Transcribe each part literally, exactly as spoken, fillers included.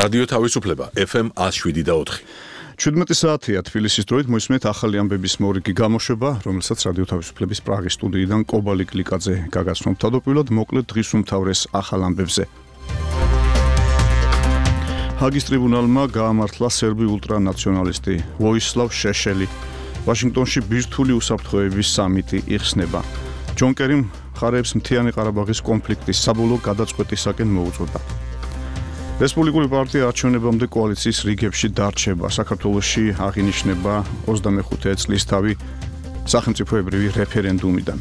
რადიო თავისუფლება ეფ ემ one oh seven და four. შვიდმეტი საათია თბილისის დროით მოისმენთ ახალი ამბების მორიგი გამოშვება, რომელსაც რადიო თავისუფლების პრაღის სტუდიიდან კობალი კლიკაძე გაგაცნობთ. თავდაპირველად მოკლედ დღის უმთავრეს ახალ ამბებზე. ჰაგის ტრიბუნალმა გაამართლა სერბი ულტრანაციონალისტი ვოისლავ შეშელი. ვაშინგტონში ბირთვული უსაფრთხოების სამიტი იხსნება. ჯონ კერიმ მხარეებს მთიანი ყარაბაღის კონფლიქტის საბოლოო გადაწყვეტისაკენ მოუწოდა. რესპუბლიკური პარტია არჩევნებამდე კოალიციის რიგებში დარჩება. საქართველოში აღინიშნება ოცდამეხუთე წლისთავი სახელმწიფოებრივი რეფერენდუმიდან.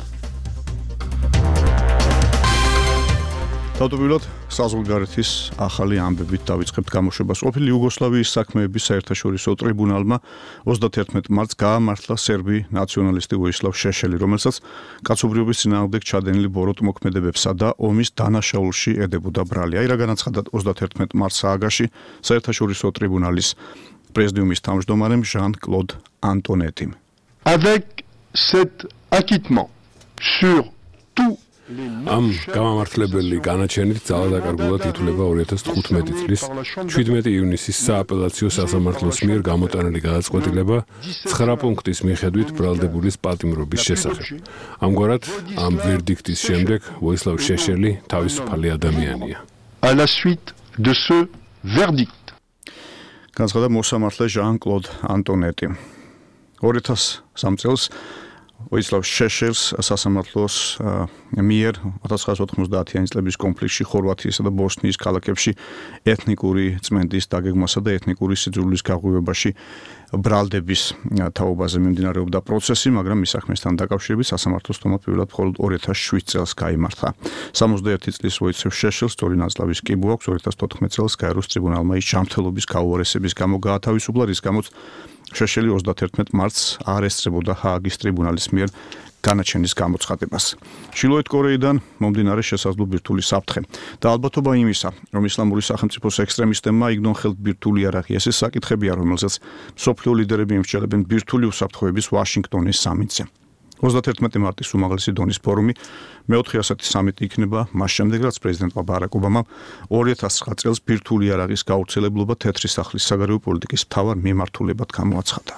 თავდაპირველად საზღვარგარეთის ახალი ამბებით დავიწყებთ გამოშვებას. ყოფილი იუგოსლავიის საქმეების საერთაშორისო ტრიბუნალმა ოცდათერთმეტ მარტს გაამართლა სერბი ნაციონალისტი ვოისლავ შეშელი, რომელსაც კაცობრიობის წინააღმდეგ ჩადენილი ბოროტმოქმედებებსა და ომის დანაშაულში ედებოდა ბრალი. აი რა განაცხადა ოცდათერთმეტ მარტს სააგაში საერთაშორისო ტრიბუნალის პრეზიდიუმის თავმჯდომარემ ჟან-კლოდ ანტონეტიმ. Avec cet acquittement sur tout ამ გამამართლებელი განაჩენით ძალადაკარგულად ითვლება ორი ათას თხუთმეტი წლის შვიდმეტი ივნისის სააპელაციო სასამართლოს მიერ გამოტანილი გადაწყვეტილება ცხრა პუნქტის მიხედვით ბრალდებულის პატიმრობის შესახებ. ამგვარად, ამ ვერდიქტის შემდეგ ვოისლავ შეშელი თავისუფალი ადამიანია. À la suite de ce verdict. განაცხადა მოსამართლე ჟან-კლოდ ანტონეტი. ორი ათას სამი წელს ვოისლავ შეშელს სასამართლოს მიერ ოთხმოცდაათიანი წლების კონფლიქტში ხორვატიისა და ბოსნიის ქალაქებში ეთნიკური წმენდის დაგეგმვასა და ეთნიკური სიძულვილის გაღვივებაში ბრალდების თაობაზე მიმდინარეობდა პროცესი, მაგრამ მის საქმესთან დაკავშირებით სასამართლოს თომა პირველად მხოლოდ ორი ათას შვიდ წელს გაიმართა. სამოცდაერთი წლის ვოისლავ შეშელს სწორი ნაწლავის კიბო აქვს. ორი ათას თოთხმეტ წელს გაეროს ტრიბუნალმა ის ჯანმრთელობის გაუარესების გამო გაათავისუფლა, რის გამოც შეშელი ოცდათერთმეტ მარტს არ ესწრებოდა ჰააგის ტრიბუნალის მიერ განაჩენის გამოცხადებას. ჩრდილოეთ კორეიდან მომდინარე შესაძლო ბირთვული საფრთხე და ალბათობა იმისა, რომ ისლამური სახელმწიფოს ექსტრემისტებმა იგნონ ხელთ ბირთვული იარაღი, ეს საკითხებია, რომელსაც მსოფლიო ლიდერები ემსჯელებენ ბირთვული უსაფრთხოების ვაშინგტონის სამიტზე. ოცდათერთმეტი მარტის უმაღლესი დონის ფორუმი მეოთხე ასეთი სამიტი იქნება მას შემდეგ, რაც პრეზიდენტმა ბარაკ ობამამ ორი ათას ცხრა წელს ბირთვული იარაღის გავრცელებლობა თეთრი სახლის საგარეო პოლიტიკის მთავარ მიმართულებად გამოაცხადა.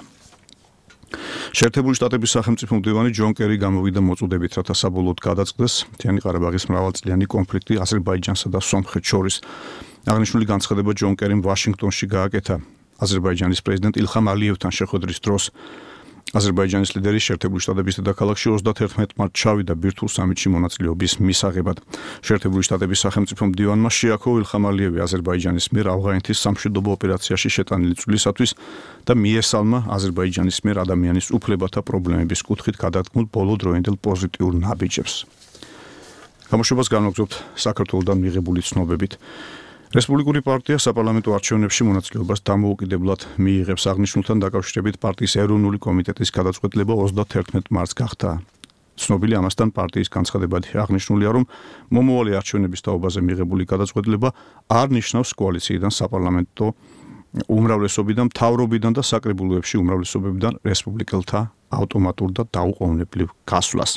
შეერთებული შტატების სახელმწიფო მდივანი ჯონ კერი გამოვიდა მოწოდებით, რათა საბოლოოდ გადაწყდეს მთიანი ყარაბაღის მრავალწლიანი კონფლიქტი აზერბაიჯანსა და სომხეთს შორის. აღნიშნული განცხადება ჯონ კერიმ ვაშინგტონში გააკეთა აზერბაიჯანის პრეზიდენტ ილხამ ალიევთან შეხვედრის დროს. აზერბაიჯანის ლიდერი შეერთებული შტატების დედაქალაქში ოცდათერთმეტ მარტს ჩავიდა ბირთვულ სამიტში მონაწილეობის მისაღებად. შეერთებული შტატების სახელმწიფო მდივანმა შეაქო ილხამ ალიევი აზერბაიჯანის მიერ ავღანეთის სამშვიდობო ოპერაციაში შეტანილი წვლისათვის და მიესალმა აზერბაიჯანის მიერ ადამიანის უფლებათა პრობლემების კუთხით გადადგმულ ბოლო დროინდელ პოზიტიურ ნაბიჯებს. გამოშვებას განვაგრძობთ საქართველოდან მიღებული ცნობებით. რესპუბლიკური პარტია საპარლამენტო არჩევნებში მონაწილეობას დამოუკიდებლად მიიღებს. აღნიშნულთან დაკავშირებით პარტიის ეროვნული კომიტეტის გადაწყვეტილება ოცდათერთმეტ მარტს გახდა ცნობილი. ამასთან პარტიის განცხადებად აღნიშნულია, რომ მომავალი არჩევნების თაობაზე მიღებული გადაწყვეტილება არ ნიშნავს კოალიციიდან საპარლამენტო უმრავლესობიდან, მთავრობიდან და საკრებულოებში უმრავლესობებიდან რესპუბლიკელთა ავტომატურ და დაუყოვნებლივ გასვლას.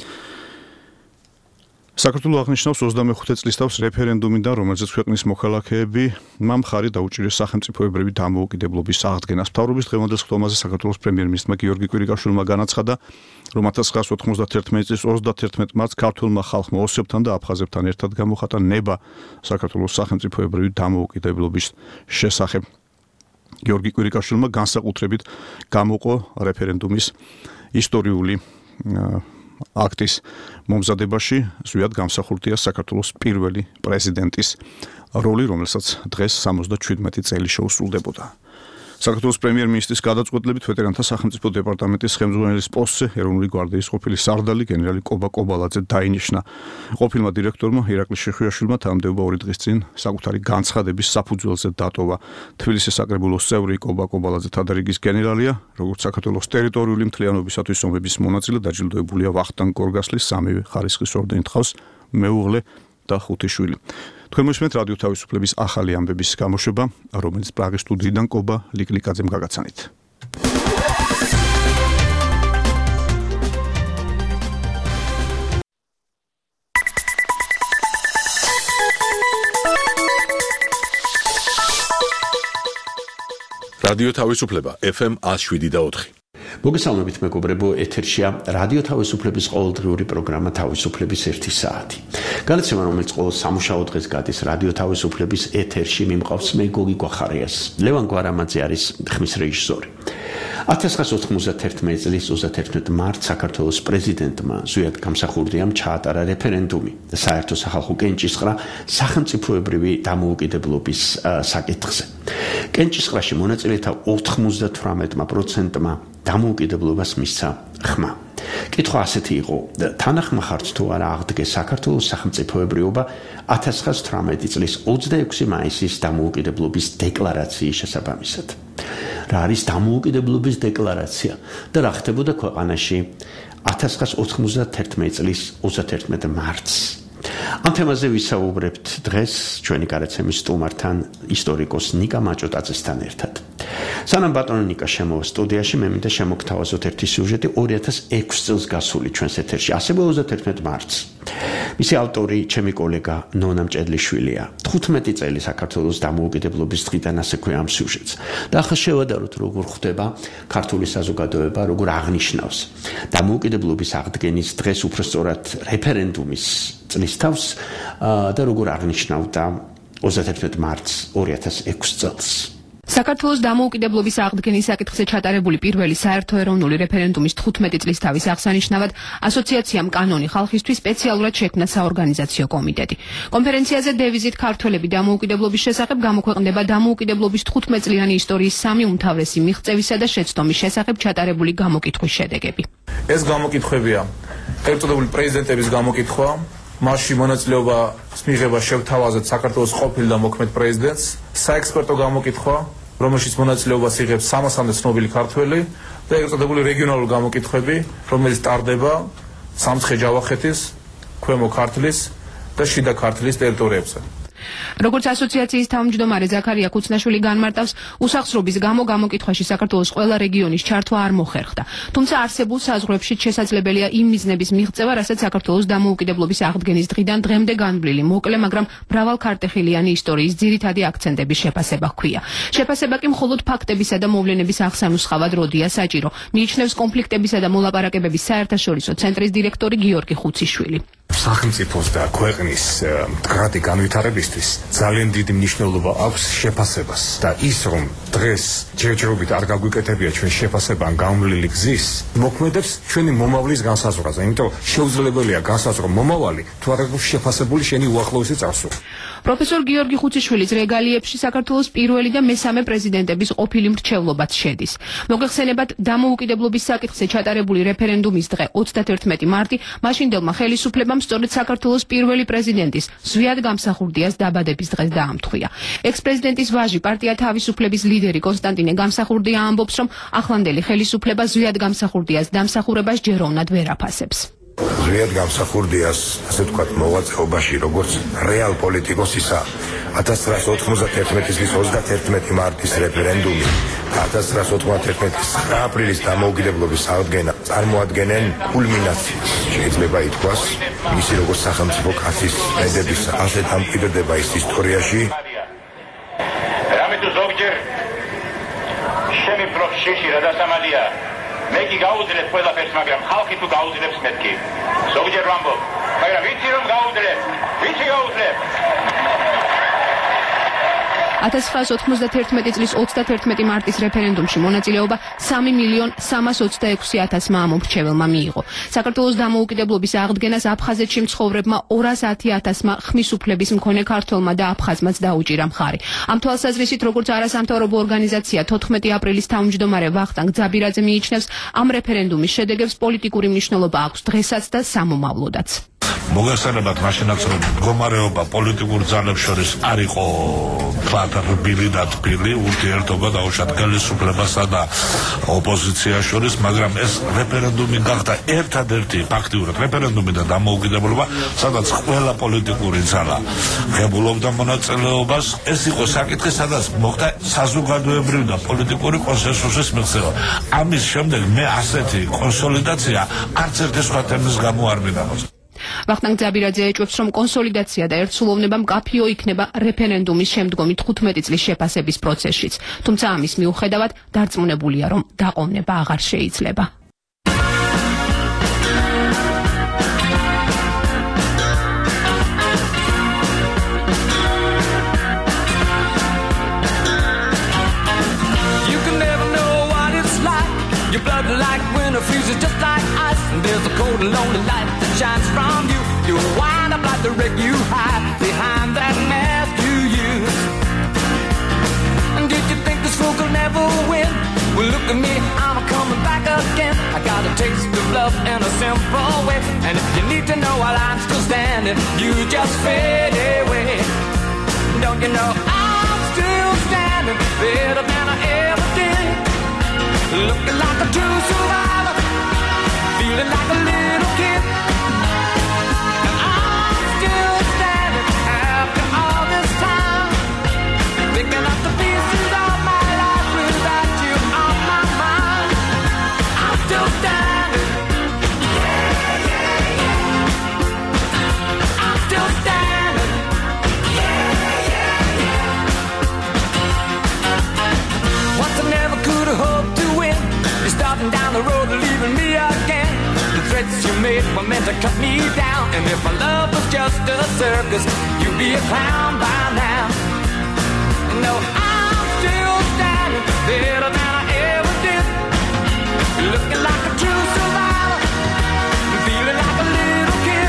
საქართველოს აღნიშნავს ოცდამეხუთე წლისთავს რეფერენდუმიდან, რომელზეც ქვეყნის მოქალაქეები მამ მხარი დაუჭირეს სახელმწიფოებრივი დამოუკიდებლობის აღდგენას. მთავრობის დღევანდელ სხდომაზე საქართველოს პრემიერ-მინისტრმა გიორგი კვირიკაშვილმა განაცხადა, რომ ათას ცხრაასი ოთხმოცდათერთმეტი წლის ოცდათერთმეტ მარტს ქართულმა ხალხმა ოსებთან და აფხაზებთან ერთად გამოხატა ნება საქართველოს სახელმწიფოებრივი დამოუკიდებლობის შესახებ. გიორგი კვირიკაშვილმა განსაკუთრებით გამოყო რეფერენდუმის ისტორიული აქტის მომზადებაში, ზუსტად გამსახურდია საქართველოს პირველი პრეზიდენტის როლი, რომელსაც დღეს სამოცდაშვიდმეტი წელი შეუსრულდებოდა. საქართველოს პრემიერ-მინისტრის გადაწყვეტილებით ვეტერანთა სახელმწიფო დეპარტამენტის ხელმძღვანელის პოსტზე ეროვნული გვარდიის ყოფილი სარდალი გენერალი კობა კობალაძე დაინიშნა. ყოფილმა დირექტორმა ირაკლი შეხვიაშვილმა თანამდებობა ორი დღის წინ საკუთარი განცხადების საფუძველზე დატოვა. თბილისის საკრებულოს წევრი კობა კობალაძე თადარიგის გენერალია, როგორც საქართველოს ტერიტორიული მთლიანობისათვის ომების მონაწილე, დაჯილდოებულია ვახტანგ გორგასლის სამივე ხარისხის ორდენით, ჰყავს მეუღლე და ხუთი შვილი. თქვენ მოსმენთ რადიო თავისუფლების ახალი ამბების გამოშვება, რომელიც პრაღის სტუდიიდან კობა ლიკლიკაძემ გაგაცანით. რადიო თავისუფლება ეფ ემ one oh seven და four. მოგესალმებით მეგობრებო, ეთერშია რადიო თავისუფლების ყოველდღიური პროგრამა თავისუფლების ერთი საათი. განაცემა, რომელიც ყოველ სამუშაო დღეს გადის რადიო თავისუფლების ეთერში, მიმყავს მე გოგი გვახარიას. ლევან გვარამაძე არის ხმის რეჟისორი. one thousand nine hundred ninety-one წლის thirty-first მარტს საქართველოს პრეზიდენტმა ზვიად გამსახურდიამ ჩაატარა რეფერენდუმი საერთო სახალხო კენჭისყრა სახელმწიფოებრივი დამოუკიდებლობის საკითხზე. კენჭისყრაში მონაწილეთა ninety-eight პროცენტმა დამოუკიდებლობას მისცა ხმა. კითხვა ასეთი იყო: თანახმა ხართ თუ არა აღდგეს საქართველოს სახელმწიფოებრიობა one thousand nine hundred eighteen წლის twenty-six მაისის დამოუკიდებლობის დეკლარაციის შესაბამისად. რა არის დამოუკიდებლობის დეკლარაცია და რა ხდებოდა ქვეყანაში one thousand ninety-one წლის thirty-first მარტს. ამ თემაზე ვისაუბრებთ დღეს ჩვენი გარაცემის სტუმართან, ისტორიკოს ნიკა მაჭოტაძესთან ერთად. სანამ ბატონო ნიკა შემოვა სტუდიაში, მე მინდა შემოგთავაზოთ ერთი სიუჟეტი two thousand six წელს გასული ჩვენს ეთერში, ასევე thirty-first მარტს. მისი ავტორი ჩემი კოლეგა ნონა მჭედლიშვილია. fifteen წელი საქართველოს დამოუკიდებლობის დღიდან ასე ქვია ამ სიუჟეტს. და ახლა შევადაროთ, როგორ ხდება ქართული საზოგადოება, როგორ აღნიშნავს დამოუკიდებლობის აღდგენის დღეს, უბრალოდ რეფერენდუმის წლის თავს და როგორ აღნიშნავდა thirty-first მარტს two thousand six წელს. საქართველოს დამოუკიდებლობის აღდგენის საკითხზე ჩატარებული პირველი საერთო ეროვნული რეფერენდუმის fifteen წლის თავის აღსანიშნავად ასოციაციამ კანონი ხალხისთვის სპეციალურად შექმნა საორგანიზაციო კომიტეტი. კონფერენციაზე დევიზით ქართველები დამოუკიდებლობის შესახებ გამოქვეყნდება დამოუკიდებლობის fifteen წლიანი ისტორიის სამი უმთავრესი მიღწევისა და შეცდომის შესახებ ჩატარებული გამოკითხვის შედეგები. ეს გამოკითხვებია ერთადერთი პრეზიდენტების გამოკითხვა, მასში მონაწილეობას მიიღება შევთავაზეთ საქართველოს ყოფილ და მოქმედ პრეზიდენტს, საექსპერტო გამოკითხვა, რომელშიც მონაწილეობას იღებს სამასამდე ცნობილი ქართველი და ერთადერთი რეგიონალური გამოკითხვები, რომელიც ტარდება სამცხე-ჯავახეთის, ქვემო ქართლის და შიდა ქართლის ტერიტორიებზე. როგორც ასოციაციის თავმჯდომარე ზაქარია ქუცნაშვილი განმარტავს, უსახსრობის გამო გამოკითხვაში საქართველოს ყველა რეგიონის ჩართვა არ მოხერხდა. თუმცა არსებულ საზღვრებშიც შესაძლებელია იმ მიზნების მიღწევა, რასაც საქართველოს დამოუკიდებლობის აღდგენის დღიდან დღემდე განვლილი, მოკლე, მაგრამ მრავალქარტეხილიანი ისტორიის ძირითადი აქცენტების შეფასება ჰქვია. შეფასება კი მხოლოდ ფაქტებისა და მოვლენების აღსანუსხავად როდია საჭირო, მიიჩნევს კონფლიქტებისა და მოლაპარაკებების საერთაშორისო ცენტრის დირექტორი გიორგი ხუციშვილი. სახელმწიფოს და ქვეყნის მდგრადი განვითარებისთვის ძალიან დიდი მნიშვნელობა აქვს შეფასებას და ის რომ დღეს ჯერჯერობით არ გაგვიკეთებია ჩვენ შეფასება ან გამვლილი გზის მოქმედებს ჩვენი მომავლის განსაზღვრაზე, იმიტომ შეუძლებელია განსაზღვრო მომავალი თუ არ აქვს შეფასებული შენი უახლოესი წარსული. პროფესორ გიორგი ხუციშვილის რეგალიებში საქართველოს პირველი და მესამე პრეზიდენტების ყოფილი მრჩევლობაც შედის. მოგეხსენებათ, დამოუკიდებლობის საკითხზე ჩატარებული რეფერენდუმის დღე thirty-first მარტი მაშინდელმა ხელისუფლებამ სწორედ საქართველოს პირველი პრეზიდენტის ზვიად გამსახურდიას დაბადების დღეს დაამთხვია. ექს-პრეზიდენტის ვაჟი, პარტია თავისუფლების ლიდერი კონსტანტინე გამსახურდია ამბობს, რომ ახლანდელი ხელისუფლება ზვიად გამსახურდიას დამსახურებას ჯეროვნად ვერ აფასებს. ზვიად გამსახურდიას, ასე ვთქვათ, მოღვაწეობაში, როგორც რეალ პოლიტიკოსისა, nineteen ninety-one წლის thirty-first მარტის რეფერენდუმი, nineteen ninety-one წლის nine აპრილის დამოუკიდებლობის აღდგენა წარმოადგენენ კულმინაციას. შეიძლება ითქვას, მისი როგორც სახელმწიფო კაცის მედების ასეთ ამკვიდრდება ის ისტორიაში. რამე თუ ზოგჯერ შემი პროფშიში რა დასამალია. მე კი გაუძლებ ყველაფერს, მაგრამ ხალხი თუ გაუძლებს მეთქი. ზოგჯერ ვამბობ, მაგრამ ვიცი რომ გაუძლებ, ვიცი გაუძლებ. nineteen ninety-one წლის thirty-first მარტის რეფერენდუმში მონაწილეობა three მილიონ სამას ოცდაექვსი ათასმა ამომრჩეველმა მიიღო. საქართველოს დამოუკიდებლობის აღდგენას აფხაზეთში მცხოვრებმა ორას ათი ათასმა ხმის უფლების მქონე ქართველმა და აფხაზმაც დაუჭირა მხარი. ამ თვალსაზრისით, როგორც არასამთავრობო ორგანიზაცია fourteen აპრილის თავმჯდომარე ვახტანგ ძაბირაძე მიიჩნევს, ამ რეფერენდუმის შედეგებს პოლიტიკური მნიშვნელობა აქვს დღესაც და სამომავლოდაც. მოგესალმებით, მაშინაც რომ მდგომარეობა პოლიტიკურ ძალებს შორის არ იყო თქვათ რბილი და თბილი, ურთიერთობა დაუშვათ ხელისუფლებასა და ოპოზიციას შორის, მაგრამ ეს რეფერენდუმი გახდა ერთადერთი ფაქტიურად რეფერენდუმი და დამოუკიდებლობა, სადაც ყველა პოლიტიკური ძალა ღებულობდა მონაწილეობას. ეს იყო საკითხი, სადაც მოხდა საზოგადოებრივი და პოლიტიკური კონსენსუსის მიღწევა. ამის შემდეგ მე ასეთი კონსოლიდაცია არც ერთი სხვა თემის გამო არ მინდა. ვახტანგ ძაბირაძე ეჭვებს, რომ კონსოლიდაცია და ერთსულოვნება მკაფიო იქნება რეფერენდუმის შემდგომი თხუთმეტი წლის შეფასების პროცესშიც. თუმცა ამის მიუხედავად დარწმუნებულია, რომ დაყოვნება აღარ შეიძლება. Your blood like winter freezes just like ice, and there's a cold and lonely light that shines from you. You wind up like the wreck you hide behind that mask you use. And did you think this fool could never win? Well, look at me, I'm coming back again. I got a taste of love in a simple way, and if you need to know while I'm still standing, you just fade away. Don't you know I'm still standing better than I ever did? Looking like a true survivor, feeling like a little kid. And I'm still standing after all this time, picking up the pieces of my life without you on my mind. I'm still standing. Yeah, yeah, yeah. I'm still standing. Yeah, yeah, yeah. Once I never could have hoped to win. You're starting down the road and leaving me again. The threats you made were meant to cut me down. And if my love was just a circus, you'd be a clown by now. No, I'm still standing better than I ever did. Looking like a true survivor, feeling like a little kid.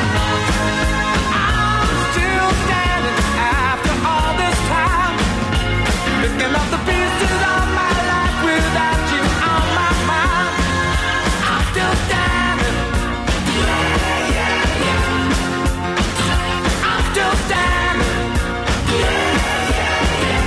I'm still standing after all this time, picking up the pieces of my life without you on my mind. I'm still standing. Yeah, yeah, yeah. I'm still standing. Yeah, yeah, yeah.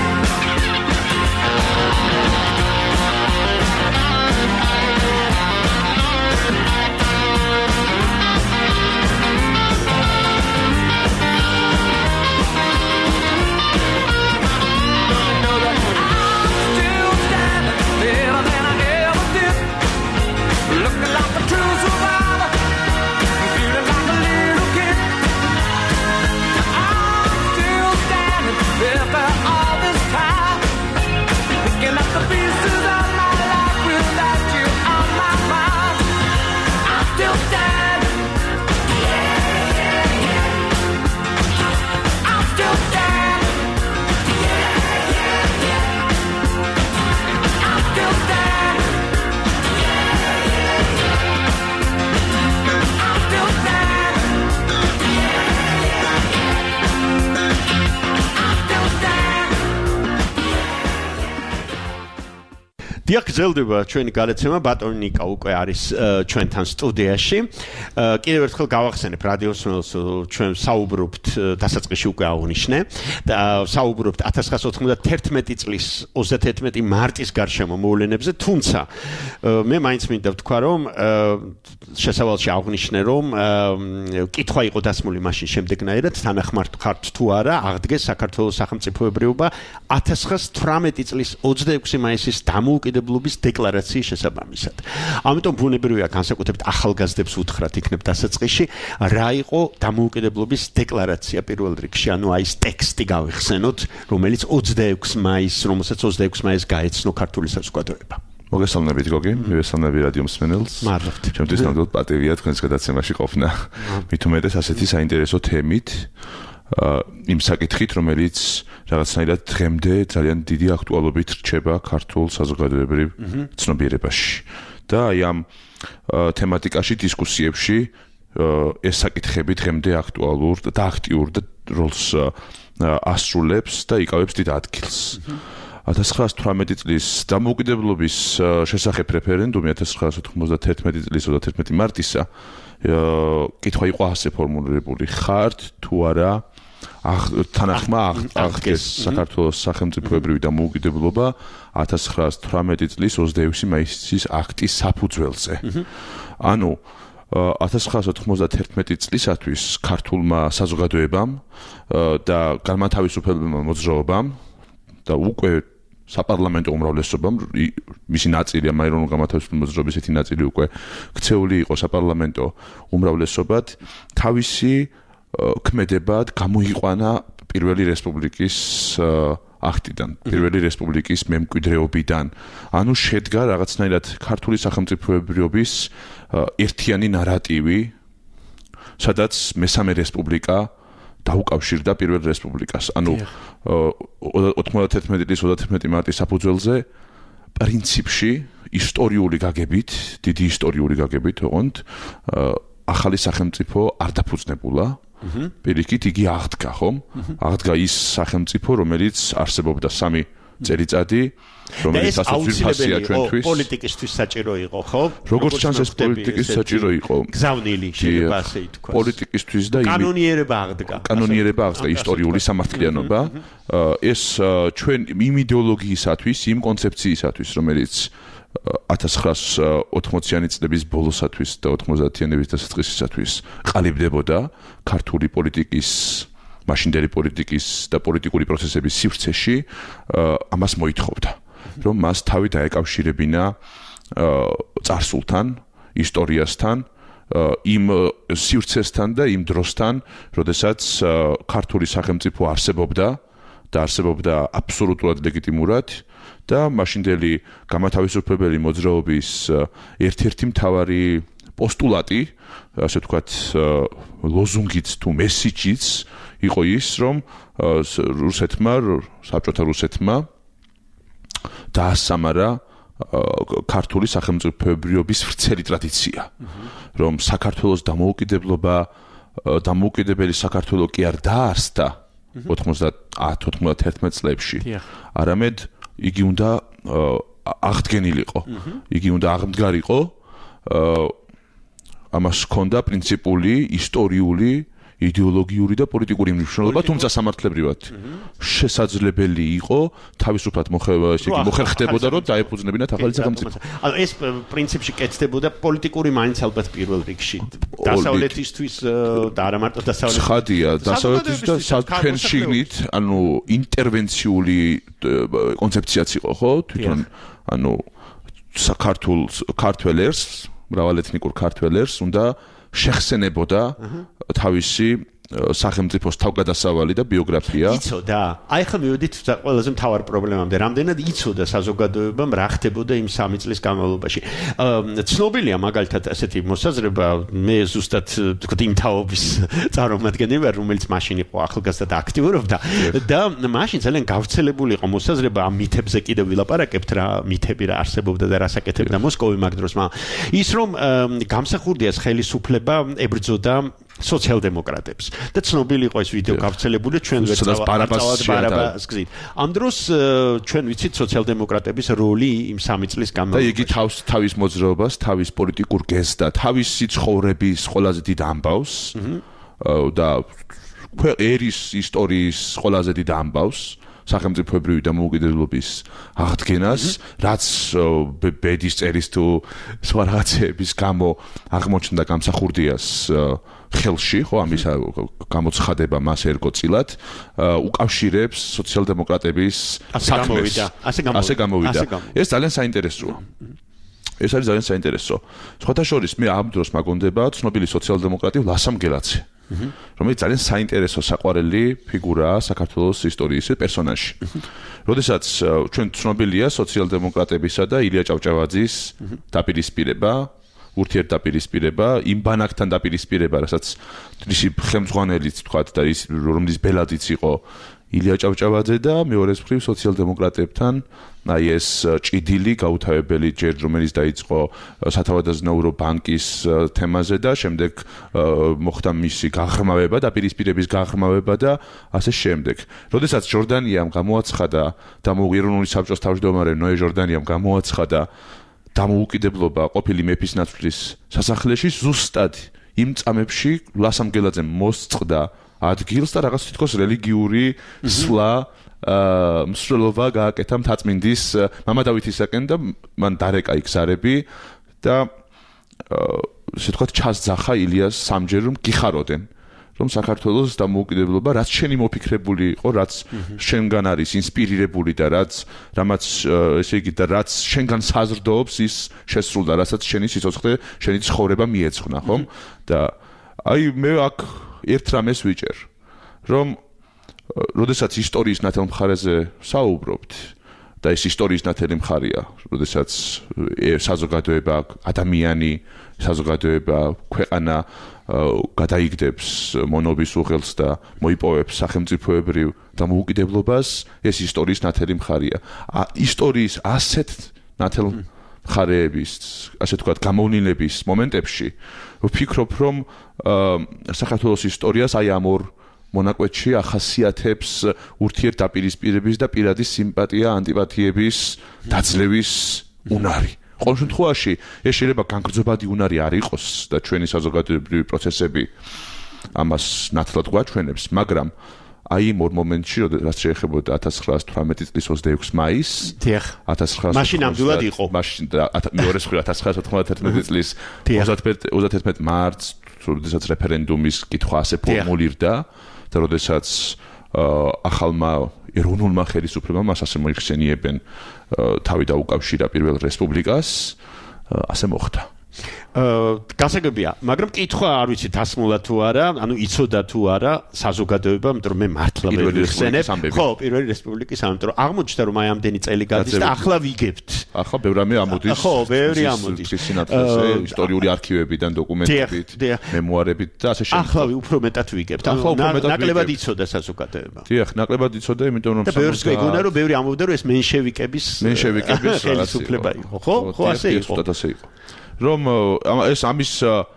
დიახ, გრძელდება ჩვენი გადაცემა. ბატონი ნიკა უკვე არის ჩვენთან სტუდიაში. კიდევ ერთხელ გავახსენებ რადიოს მსმენელს, ჩვენ საუბრობთ დასაწყისში უკვე აღნიშნე და საუბრობთ ათას ცხრაასი ოთხმოცდათერთმეტი წლის ოცდათერთმეტი მარტის გარშემო მოვლენებზე, თუმცა მე მაინც მინდა ვთქვა, რომ შესავალში აღნიშნე, რომ კითხვა იყო დასმული მაშინ შემდეგნაირად, თანახმართ ხართ თუ არა, აღდგეს საქართველოს სახელმწიფოებრიობა ათას ცხრაასი თვრამეტი წლის ოცდაექვსი მაისის დამოუკიდებლობის დეკლარაციის შესაბამისად. ამიტომ ბუნებრივია განსაკუთრებით ახალგაზრდებს უთხრათ იქნებ დასაწყისში, რა იყო დამოუკიდებლობის დეკლარაცია პირველ რიგში, ანუ აი ეს ტექსტი გავიხსენოთ, რომელიც ოცდაექვსი მაისს, რომელსაც ოცდაექვსი მაისს გაეცნო ქართული საზოგადოება. მოგესალმებით გოგი, მივესალმები რადიო მსმენელს. მადლობთ. ჩემთვის ნამდვილად პატივია თქვენს გადაცემაში ყოფნა. მით უმეტეს ასეთი საინტერესო თემით, იმ საკითხით, რომელიც რაღაცნაირად დღემდე ძალიან დიდი აქტუალობით რჩება ქართულ საზოგადოებრივ ცნობიერებაში. და აი ამ თემატიკაში, დისკუსიებში ეს საკითხები დღემდე აქტუალურ და აქტიურ როლს ასრულებს და იკავებს დიდ ადგილს. ათას ცხრაასი თვრამეტი წლის დამოუკიდებლობის შესახებ რეფერენდუმი ათას ცხრაასი ოთხმოცდათერთმეტი წლის ოცდათერთმეტი მარტისა კითხვა იყო ასე ფორმულირებული: ხართ თუ არა თანახმა აღდგეს საქართველოს სახელმწიფოებრივი დამოუკიდებლობა ათას ცხრაასი თვრამეტი წლის ოცდაექვსი მაისის აქტის საფუძველზე. ანუ ათას ცხრაასი ოთხმოცდათერთმეტი წლისათვის ქართულმა საზოგადოებამ და განმათავისუფლებელმა მოძრაობამ და უკვე საპარლამენტო უმრავლესობამ მისი ნაწილი ამ ეროვნულ გამათავისუფლების მოძრაობის ერთი ნაწილი უკვე ქცეული იყო საპარლამენტო უმრავლესობად თავისი ქმედებად გამოიყვანა პირველი რესპუბლიკის აქტიდან, პირველი რესპუბლიკის მემკვიდრეობიდან. ანუ შედგა რაღაცნაირად ქართული სახელმწიფოებრიობის ერთიანი ნარატივი, სადაც მესამე რესპუბლიკა დაუკავშირდა პირველ რესპუბლიკას. ანუ ოცდაათერთმეტი წლის ოცდაათერთმეტი მარტის საფუძველზე პრინციპში ისტორიული გაგებით, დიდი ისტორიული გაგებით, ოღონდ ახალი სახელმწიფო არ დაფუძნებულა. პირიქით იგი აღდგა, ხომ? აღდგა ის სახელმწიფო, რომელიც არსებობდა სამი წელიწადი, რომელიც ასოცირფასია ჩვენთვის. პოლიტიკისთვის საჭირო იყო, ხო? როგორც ჩანს ეს პოლიტიკის საჭირო იყო. გზავნილი შეიძლება ასე ითქვას. პოლიტიკისთვის და კანონიერება აღდგა. კანონიერება აღდგა ისტორიული სამართლიანობა. ეს ჩვენ იმ იდეოლოგიისათვის, იმ კონცეფციისათვის, რომელიც ათას ცხრაას ოთხმოციანი წლების ბოლოსათვის და ოთხმოცდაათიანების დასაწყისისათვის ყალიბდებოდა ქართული პოლიტიკის, მაშინდელი პოლიტიკის და პოლიტიკური პროცესების სივრცეში, ამას მოითხოვდა, რომ მას თავი დაეკავშირებინა წარსულთან, ისტორიასთან, იმ სივრცესთან და იმ დროსთან, როდესაც ქართული სახელმწიფო არსებობდა და არსებობდა აბსოლუტურად ლეგიტიმურად და მაშინდელი გამათავისუფლებელი მოძრაობის ერთ-ერთი მთავარი პოსტულატი, ასე ვთქვათ, ლოზუნგიც თუ მესიჯიც იყო ის, რომ რუსეთმა, საბჭოთა რუსეთმა დაასამარა ქართული სახელმწიფოებრიობის ვრცელი ტრადიცია, რომ საქართველოს დამოუკიდებლობა, დამოუკიდებელი საქართველო კი არ დაარსდა ოთხმოცდაათ ოცდაათერთმეტ წლებში, არამედ იგი უნდა აღდგენილიყო, იგი უნდა აღმდგარიყო, ამას ჰქონდა პრინციპული, ისტორიული, იდეოლოგიური და პოლიტიკური მნიშვნელობა, თუმცა სამართლებრივად შესაძლებელი იყო თავისუფლად მოხერხდებოდა, რომ დაეფუძნებინათ ახალი სახელმწიფო. ანუ ეს პრინციპში კეთდებოდა პოლიტიკური მაინც ალბათ პირველ რიგში. დასავლეთისთვის და არა მარტო დასავლეთის. ხადია, დასავლეთის და თქვენ შიგნით, ანუ ინტერვენციული კონცეფციაც იყო, ხო? თვითონ ანუ საქართველოს ქართველებს, მრავალეთნიკურ ქართველებს უნდა შეხსენებოდა თავისი სახელმწიფოს თავგადასავალი და ბიოგრაფია. იცოდა. აი ხა მივედით ყველაზე მთავარ პრობლემამდე. რამდენად იცოდა საზოგადოებამ რა ხდებოდა იმ სამი წლის განმავლობაში. ცნობილია მაგალითად ასეთი მოსაზრება, მე ზუსტად ვთქვათ იმ თაობის წარმომადგენელი ვარ, რომელიც მაშინ იყო ახალგაზრდა და აქტიურობდა და მაშინ ძალიან გავრცელებული იყო მოსაზრება ამ მითებზე კიდევ ვილაპარაკებთ რა მითები რა არსებობდა და რა საკეთებდა მოსკოვი მაგ დროს, მაგრამ ის რომ გამსახურდია ხელისუფლება ებრძოდა სოციალ-დემოკრატებს. და ცნობილი იყო ეს ვიდეო გავრცელებული ჩვენ ვეცავთ ბარაბას გზით. ამ დროს ჩვენ ვიცით სოციალ-დემოკრატების როლი იმ სამი წლის განმავლობაში. და იგი თავს თავის მოძრაობას, თავის პოლიტიკურ გეზს და თავისი ცხოვრების ყველაზე დიდ ამბავს და ერის ისტორიის ყველაზე დიდ ამბავს სახელმწიფოებრივი დამოუკიდებლობის აღდგენას, რაც ბედის წერის თუ სხვა რაღაცების გამო აღმოჩნდა გამსახურდიას ხელში, ხო, ამის გამოცხადება მას ერგოცილად, უკავშირებს სოციალ-დემოკრატების საქმეს. ასე გამოვიდა. ეს ძალიან საინტერესოა. ეს არის ძალიან საინტერესო. სხვათა შორის მე ამ დროს მაგონდება ცნობილი სოციალ-დემოკრატი ლასამ გელაცე. რომელიც ძალიან საინტერესო საყვარელი ფიგურაა საქართველოს ისტორიის პერსონაჟი. როდესაც ჩვენ ცნობილია სოციალ-დემოკრატებისა და ილია ჭავჭავაძის დაპირისპირება, ურთიერთდაპირისპირება, იმ ბანაკთან დაპირისპირება, რასაც მისი ხელმძღვანელიც თქვათ და ის რომლის ბელადიც იყო ილია ჭავჭავაძე და მეორეს მხრივ სოციალ-დემოკრატებთან აი ეს ჭიდილი გაუთავებელი ჯერ რომელიც დაიწყო სათავადაზნაურო ბანკის თემაზე და შემდეგ მოხდა მისი გაღრმავება და პირისპირების გაღრმავება და ასე შემდეგ. როდესაც ჯორდანიამ გამოაცხადა და ეროვნული საბჭოს თავმჯდომარე ნოე ჯორდანიამ გამოაცხადა დამოუკიდებლობა ყოფილი მეფის ნაცვლის სასახლეში, ზუსტად იმ წამებში ლასამ გელაძემ მოსწყდა ადგილს და რაღაც თითქოს რელიგიური სვლა მსვლელობა გააკეთა მთაწმინდის მამა დავითისაკენ და მან დარეკა იქ ზარები და ესე ვთქვათ ჩასძახა ილიას სამჯერ რომ გიხაროდენ რომ საქართველოს დამოუკიდებლობა რაც შენი მოფიქრებული იყო, რაც შენგან არის ინსპირირებული და რაც რამაც ესე იგი და რაც შენგან საზრდოობს ის შესრულდა, რასაც შენი სიცოცხლე, შენი ცხოვრება მიეძღვნა, ხომ? და აი მე აქ ერთ რამეს ვიჭერ, რომ როდესაც ისტორიის ნათელ მხარეზე საუბრობთ და ეს ისტორიის ნათელი მხარეა, როდესაც საზოგადოება, ადამიანი, საზოგადოება, ქვეყანა გადაიგდებს მონობის უღელს და მოიპოვებს სახელმწიფოებრივ დამოუკიდებლობას, ეს ისტორიის ნათელი მხარეა. ისტორიის ასეთ ნათელ მხარეების, ასე ვთქვათ, გამოვლინების მომენტებში ვფიქრობ, რომ საქართველოს ისტორიას აი ამ ორ მონაკვეთში ახასიათებს ურთიერთდაპირისპირების და პირადი სიმპათია, ანტიპათიების დაძლევის უნარი. ყოველ შემთხვევაში, ეს შეიძლება განგრძობადი უნარი არ იყოს და ჩვენი საზოგადოებრივი პროცესები ამას ნათლად გვაჩვენებს, მაგრამ აი იმ ორ მომენტში, რაც შეეხებოდა ათას ცხრაასი თვრამეტი წლის ოცდაექვსი მაისს, დიახ. მაშინ ნამდვილად იყო. მაშინ მეორე მხრივ ათას ცხრაასი ოცდაათერთმეტი წლის ოცდაათერთმეტი მარტს, როდესაც რეფერენდუმის კითხვა ასე ფორმულირდა და როდესაც ახალმა ეროვნულმა ხელისუფლებამ მას ასე მოიხსენიებენ თავი დაუკავშირა პირველ რესპუბლიკას, ასე მოხდა. გასაგებია, მაგრამ კითხვა არ ვიცი დასმულა თუ არა, ანუ იცოდა თუ არა საზოგადოება, იმიტომ რომ მე მართლა ვერ ვიხსენებ. ხო, პირველი რესპუბლიკის ამიტომ რომ აღმოჩნდა რომ აი ამდენი წელი გადის და ახლა ვიგებთ. ახლა ბევრი რამე ამოდის. ხო, ბევრი ამოდის. სინათლეზე, ისტორიული არქივებიდან, დოკუმენტებით, მემუარებით და ასე შემდეგ. ახლა უფრო მეტად ვიგებთ. ნაკლებად იცოდა საზოგადოება. დიახ, ნაკლებად იცოდა, იმიტომ რომ ბევრს გეგონა რომ ბევრი ამბობდა რომ ეს მენშევიკების მენშევიკების ხელისუფლება იყო. ხო, ხო ასე იყო. რომ ეს ამის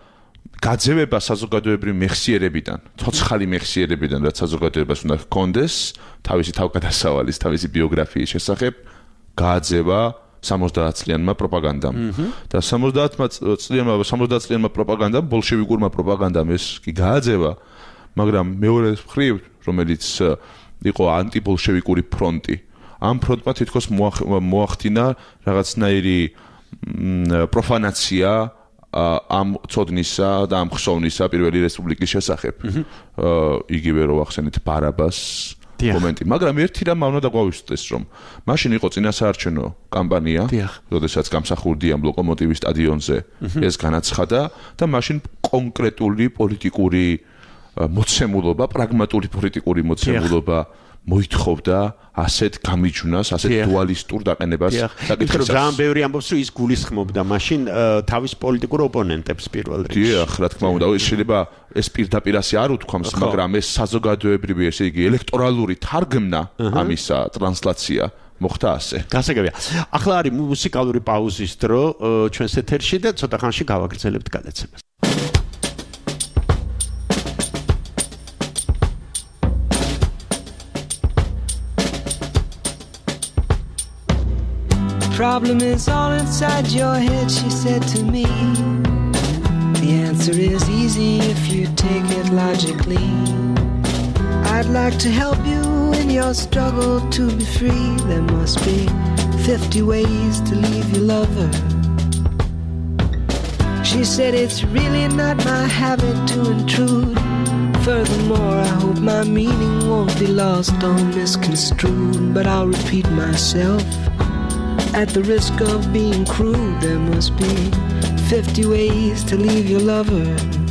გაძევება საზოგადოებრივ მეხსიერებიდან, ცოცხალი მეხსიერებიდან, რაც საზოგადოებას უნდა ჰქონდეს, თავისი თავგადასავალის, თავისი ბიოგრაფიის შესახებ, გააძევა სამოცდაათ წლიანმა პროპაგანდამ. და სამოცდაათ წლიანმა პროპაგანდამ, ბოლშევიკურმა პროპაგანდამ ეს კი გააძევა, მაგრამ მეორე მხრივ, რომელიც იყო ანტიბოლშევიკური ფრონტი, ამ ფრონტმა თითქოს მოახდინა რაღაცნაირი პროფანაცია ამ ცოდნისა და ამ ხსოვნისა პირველი რესპუბლიკის შესახებ. იგივე რო ახსენეთ ბარაბას მომენტი, მაგრამ ერთი რამ უნდა დაგვავიწყდეს, რომ მაშინ იყო წინასაარჩევნო კამპანია, როდესაც გამსახურდია ლოკომოტივის სტადიონზე ეს განაცხადა და მაშინ კონკრეტული პოლიტიკური მოცემულობა, პრაგმატული პოლიტიკური მოცემულობა მოითხოვდა ასეთ გამიჯვნას, ასეთ დუალისტურ დაყენებას. იმიტომ რომ ძალიან ბევრი ამბობს, რომ ის გულისხმობდა მაშინ თავის პოლიტიკურ ოპონენტებს პირველ რიგში. დიახ, რა თქმა უნდა, ეს შეიძლება ეს პირდაპირ ასე არ უთქვამს, მაგრამ ეს საზოგადოებრივი, ესე იგი, ელექტორალური თარგმნა ამისა, ტრანსლაცია მოხდა ასე. გასაგებია. ახლა არის მუსიკალური პაუზის დრო ჩვენს ეთერში და ცოტა ხანში გავაგრძელებთ გადაცემას. Problem is all inside your head, she said to me. The answer is easy if you take it logically. I'd like to help you in your struggle to be free. There must be fifty ways to leave your lover. She said it's really not my habit to intrude. Furthermore, I hope my meaning won't be lost or misconstrued. But I'll repeat myself. At the risk of being crude, there must be fifty ways to leave your lover.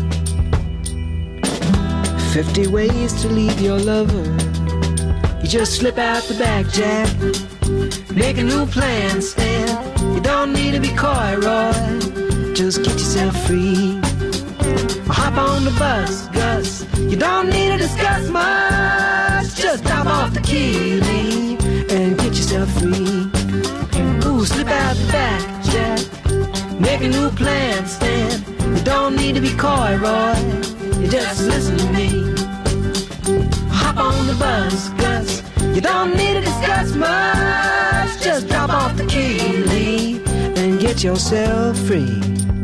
Fifty ways to leave your lover. You just slip out the back, Jack. Make a new plan, Stan. You don't need to be coy, Roy. Just get yourself free. Hop on the bus, Gus. You don't need to discuss much. Just drop off the key, leave, and get yourself free. Slip out the back, Jack. Make a new plan, Stan. You don't need to be coy, Roy. You just listen to me. Hop on the bus, Gus. You don't need to discuss much. Just drop off the key, leave, and get yourself free.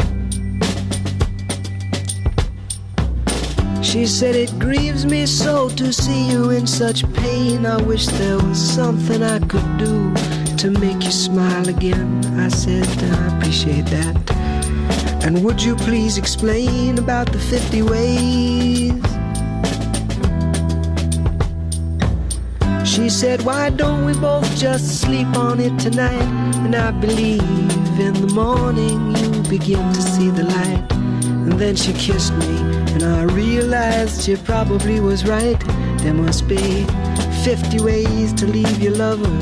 She said it grieves me so to see you in such pain. I wish there was something I could do to make you smile again. I said I appreciate that. And would you please explain about the fifty ways said, why don't we both just sleep on it tonight? And I believe in the morning you begin to see the light. And then she kissed me, and I realized she probably was right. There must be fifty ways to leave your lover,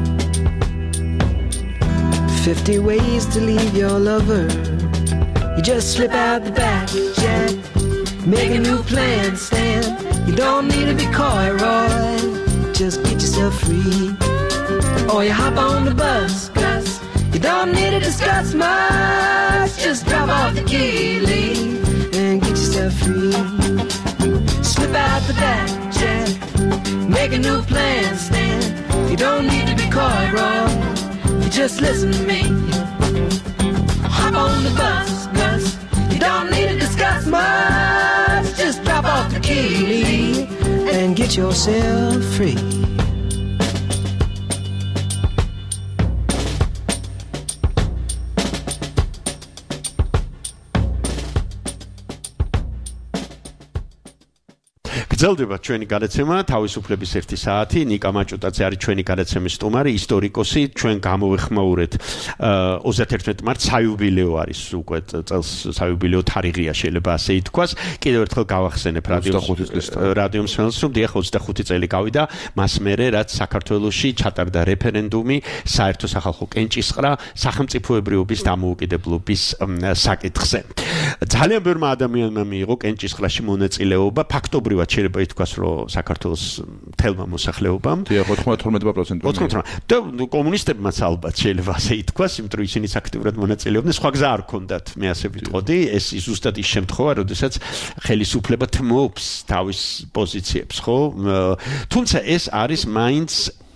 fifty ways to leave your lover. You just slip out the back, Jack, make a new plan, Stan. You don't need to be coy, Roy, just get yourself free. Or you hop on the bus, Gus, you don't need to discuss much, just drop off the key, Lee, and get yourself free. Slip out the back, Jack, make a new plan, Stan. You don't need to be coy, Roy, you just listen to me. Hop on the bus, Gus, you don't need to discuss much, just drop off the key and get yourself free. გრძელდება ჩვენი გადაცემა თავისუფლების ერთი საათი. ნიკა მაჭუტაძე არის ჩვენი გადაცემის სტუმარი, ისტორიკოსი. ჩვენ გამოვეხმაურეთ ოცდაერთმეტ მარტს, საიუბილეო არის უკვე წელს, საიუბილეო თარიღია შეიძლება ასე ითქვას. კიდევ ერთხელ გავახსენებ რადიო მსმენელს, რომ დიახ ოცდახუთი წელი გავიდა მას მერე, რაც საქართველოში ჩატარდა რეფერენდუმი საერთო სახალხო კენჭისყრა სახელმწიფოებრიობის დამოუკიდებლობის საკითხზე. ძალიან ბევრმა ადამიანმა მიიღო კენჭისყრაში მონაწილეობა, ფაქტობრივად შეიძლება ითქვას, რომ საქართველოს მთელმა მოსახლეობამ ოცდათორმეტ პროცენტი და კომუნისტებმაც ალბათ შეიძლება ასე ითქვას, იმიტომ რომ ისინიც აქტიურად მონაწილეობდნენ. სხვა გზა არ ჰქონდათ, მე ასე ვიტყოდი, ეს ზუსტად ის შემთხვევა, როდესაც ხელისუფლება თმობს თავის პოზიციებს, ხო? თუმცა ეს არის მაინც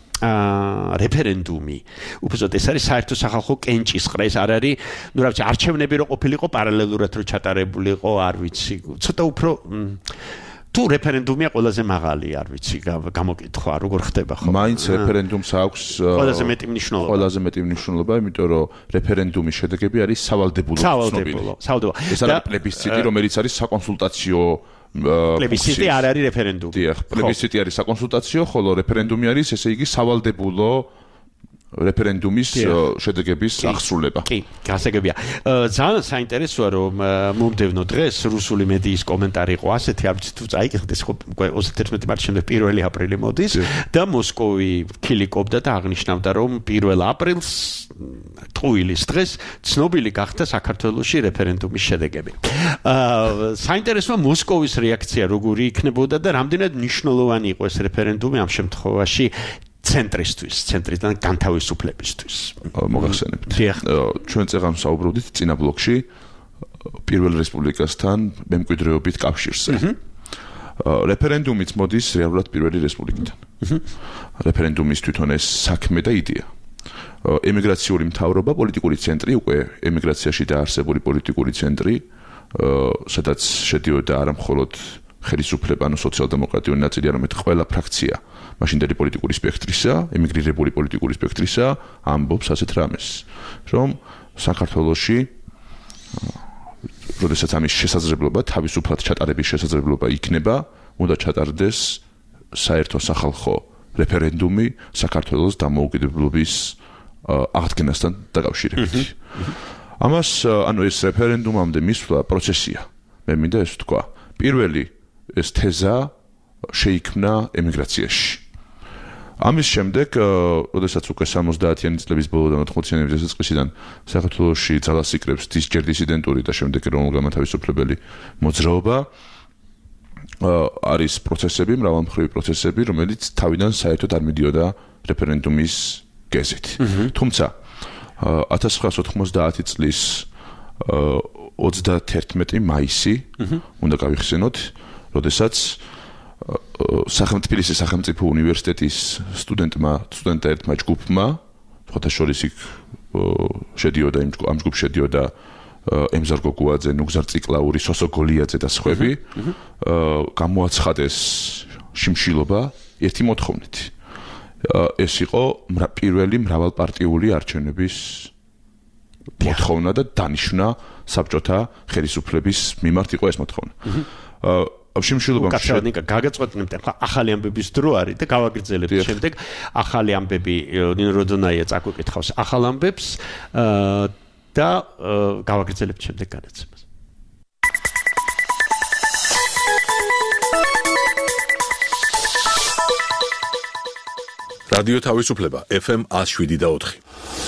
აა რეფერენდუმი. უბრალოდ ეს არის საერთო სახალხო კენჭისყრა, ეს არ არის, ну რა ვიცი, არჩევნები რო ყოფილიყო პარალელურად რო ჩატარებულიყო, არ ვიცი, ცოტა უფრო თუ რეფერენდუმია ყველაზე მაღალი, არ ვიცი, გამოკითხვა, როგორ ხდება ხო? მაინც რეფერენდუმს აქვს ყველაზე მეტი მნიშვნელობა. ყველაზე მეტი მნიშვნელობა, იმიტომ რომ რეფერენდუმის შედეგები არის სავალდებულო. სავალდებულო. სავალდებულო. ეს არის პლებისციტი, რომელიც არის საკონსულტაციო პლებისციტი არ არის რეფერენდუმი. დიახ, პლებისციტი არის საკონსულტაციო, ხოლო რეფერენდუმი არის, ესე იგი, სავალდებულო რეფერენდუმის შედეგების აღსრულება. კი, გასაგებია. ძალიან საინტერესოა, რომ მომდევნო დღეს რუსული მედიის კომენტარი იყო ასეთი, არ ვიცი თუ წაიკითხეთ, ხო ოცდაერთმეტ მარტს შემდეგ პირველი აპრილი მოდის და მოსკოვი ქილიკობდა და აღნიშნავდა, რომ პირველ აპრილს ტყუილის დღეს ცნობილი გახდა საქართველოში რეფერენდუმის შედეგები. საინტერესოა მოსკოვის რეაქცია როგორი იქნებოდა და რამდენად მნიშვნელოვანი იყო ეს რეფერენდუმი ამ შემთხვევაში ცენტრისთვის, ცენტრიდან განთავისუფლებისთვის. მოგახსენებთ. ჩვენ წეღან საუბრობდით წინა ბლოკში პირველ რესპუბლიკასთან მემკვიდრეობით კავშირზე. რეფერენდუმიც მოდის რეალურად პირველი რესპუბლიკიდან. რეფერენდუმის თვითონ ეს საქმე და იდეა. ემიგრაციული მთავრობა, პოლიტიკური ცენტრი, უკვე ემიგრაციაში დაარსებული პოლიტიკური ცენტრი, სადაც შედიოდა არა მხოლოდ ხელისუფლება, ანუ სოციალ-დემოკრატიული ნაწილი, არამედ ყველა ფრაქცია მაშინდელი პოლიტიკური სპექტრისა, ემიგრირებული პოლიტიკური სპექტრისა ამბობს ასეთ რამეს, რომ საქართველოში როდესაც ამის შესაძლებლობა, თავისუფლად ჩატარების შესაძლებლობა იქნება, უნდა ჩატარდეს საერთო სახალხო რეფერენდუმი საქართველოს დამოუკიდებლობის აღდგენასთან დაკავშირებით. ამას, ანუ ეს რეფერენდუმამდე მისვლა პროცესია. მე მინდა ეს ვთქვა. პირველი ეს თეზა შეიქმნა ემიგრაციაში. ამის შემდეგ, როდესაც უკვე სამოცდაათიანი წლების ბოლოდან ოთხმოციანების დასაწყისიდან საქართველოში ძალას იკრებს ჯერ დისიდენტური და შემდეგ ეროვნულ-განმათავისუფლებელი მოძრაობა, არის პროცესები, მრავალმხრივი პროცესები, რომელიც თავიდან საერთოდ არ მიდიოდა რეფერენდუმის გეზით. თუმცა ათას ცხრაასი ოთხმოცდაათი წლის ოცდაათერთმეტი მაისი უნდა გავიხსენოთ, როდესაც თბილისის სახელმწიფო უნივერსიტეტის სტუდენტმა, სტუდენტთა ერთმა ჯგუფმა, სხვათა შორის იქ შედიოდა ამ ჯგუფში შედიოდა ემზარ გოგუაძე, ნუგზარ ციკლაური, სოსო გოლიაძე და სხვები, გამოაცხადეს შიმშილობა ერთი მოთხოვნით. ეს იყო პირველი მრავალპარტიული არჩევნების მოთხოვნა და დანიშნა საბჭოთა ხელისუფლების მიმართ იყო ეს მოთხოვნა. შიმშილობა უკაცრავად გაგაწყვეტნებთ ახლა ახალი ამბების დრო არის და გავაგრძელებთ შემდეგ ახალი ამბები ნინო როდონაია წაგვეკითხავს ახალ ამბებს და გავაგრძელებთ შემდეგ განაცემას რადიო თავისუფლება ეფ ემ one oh seven და four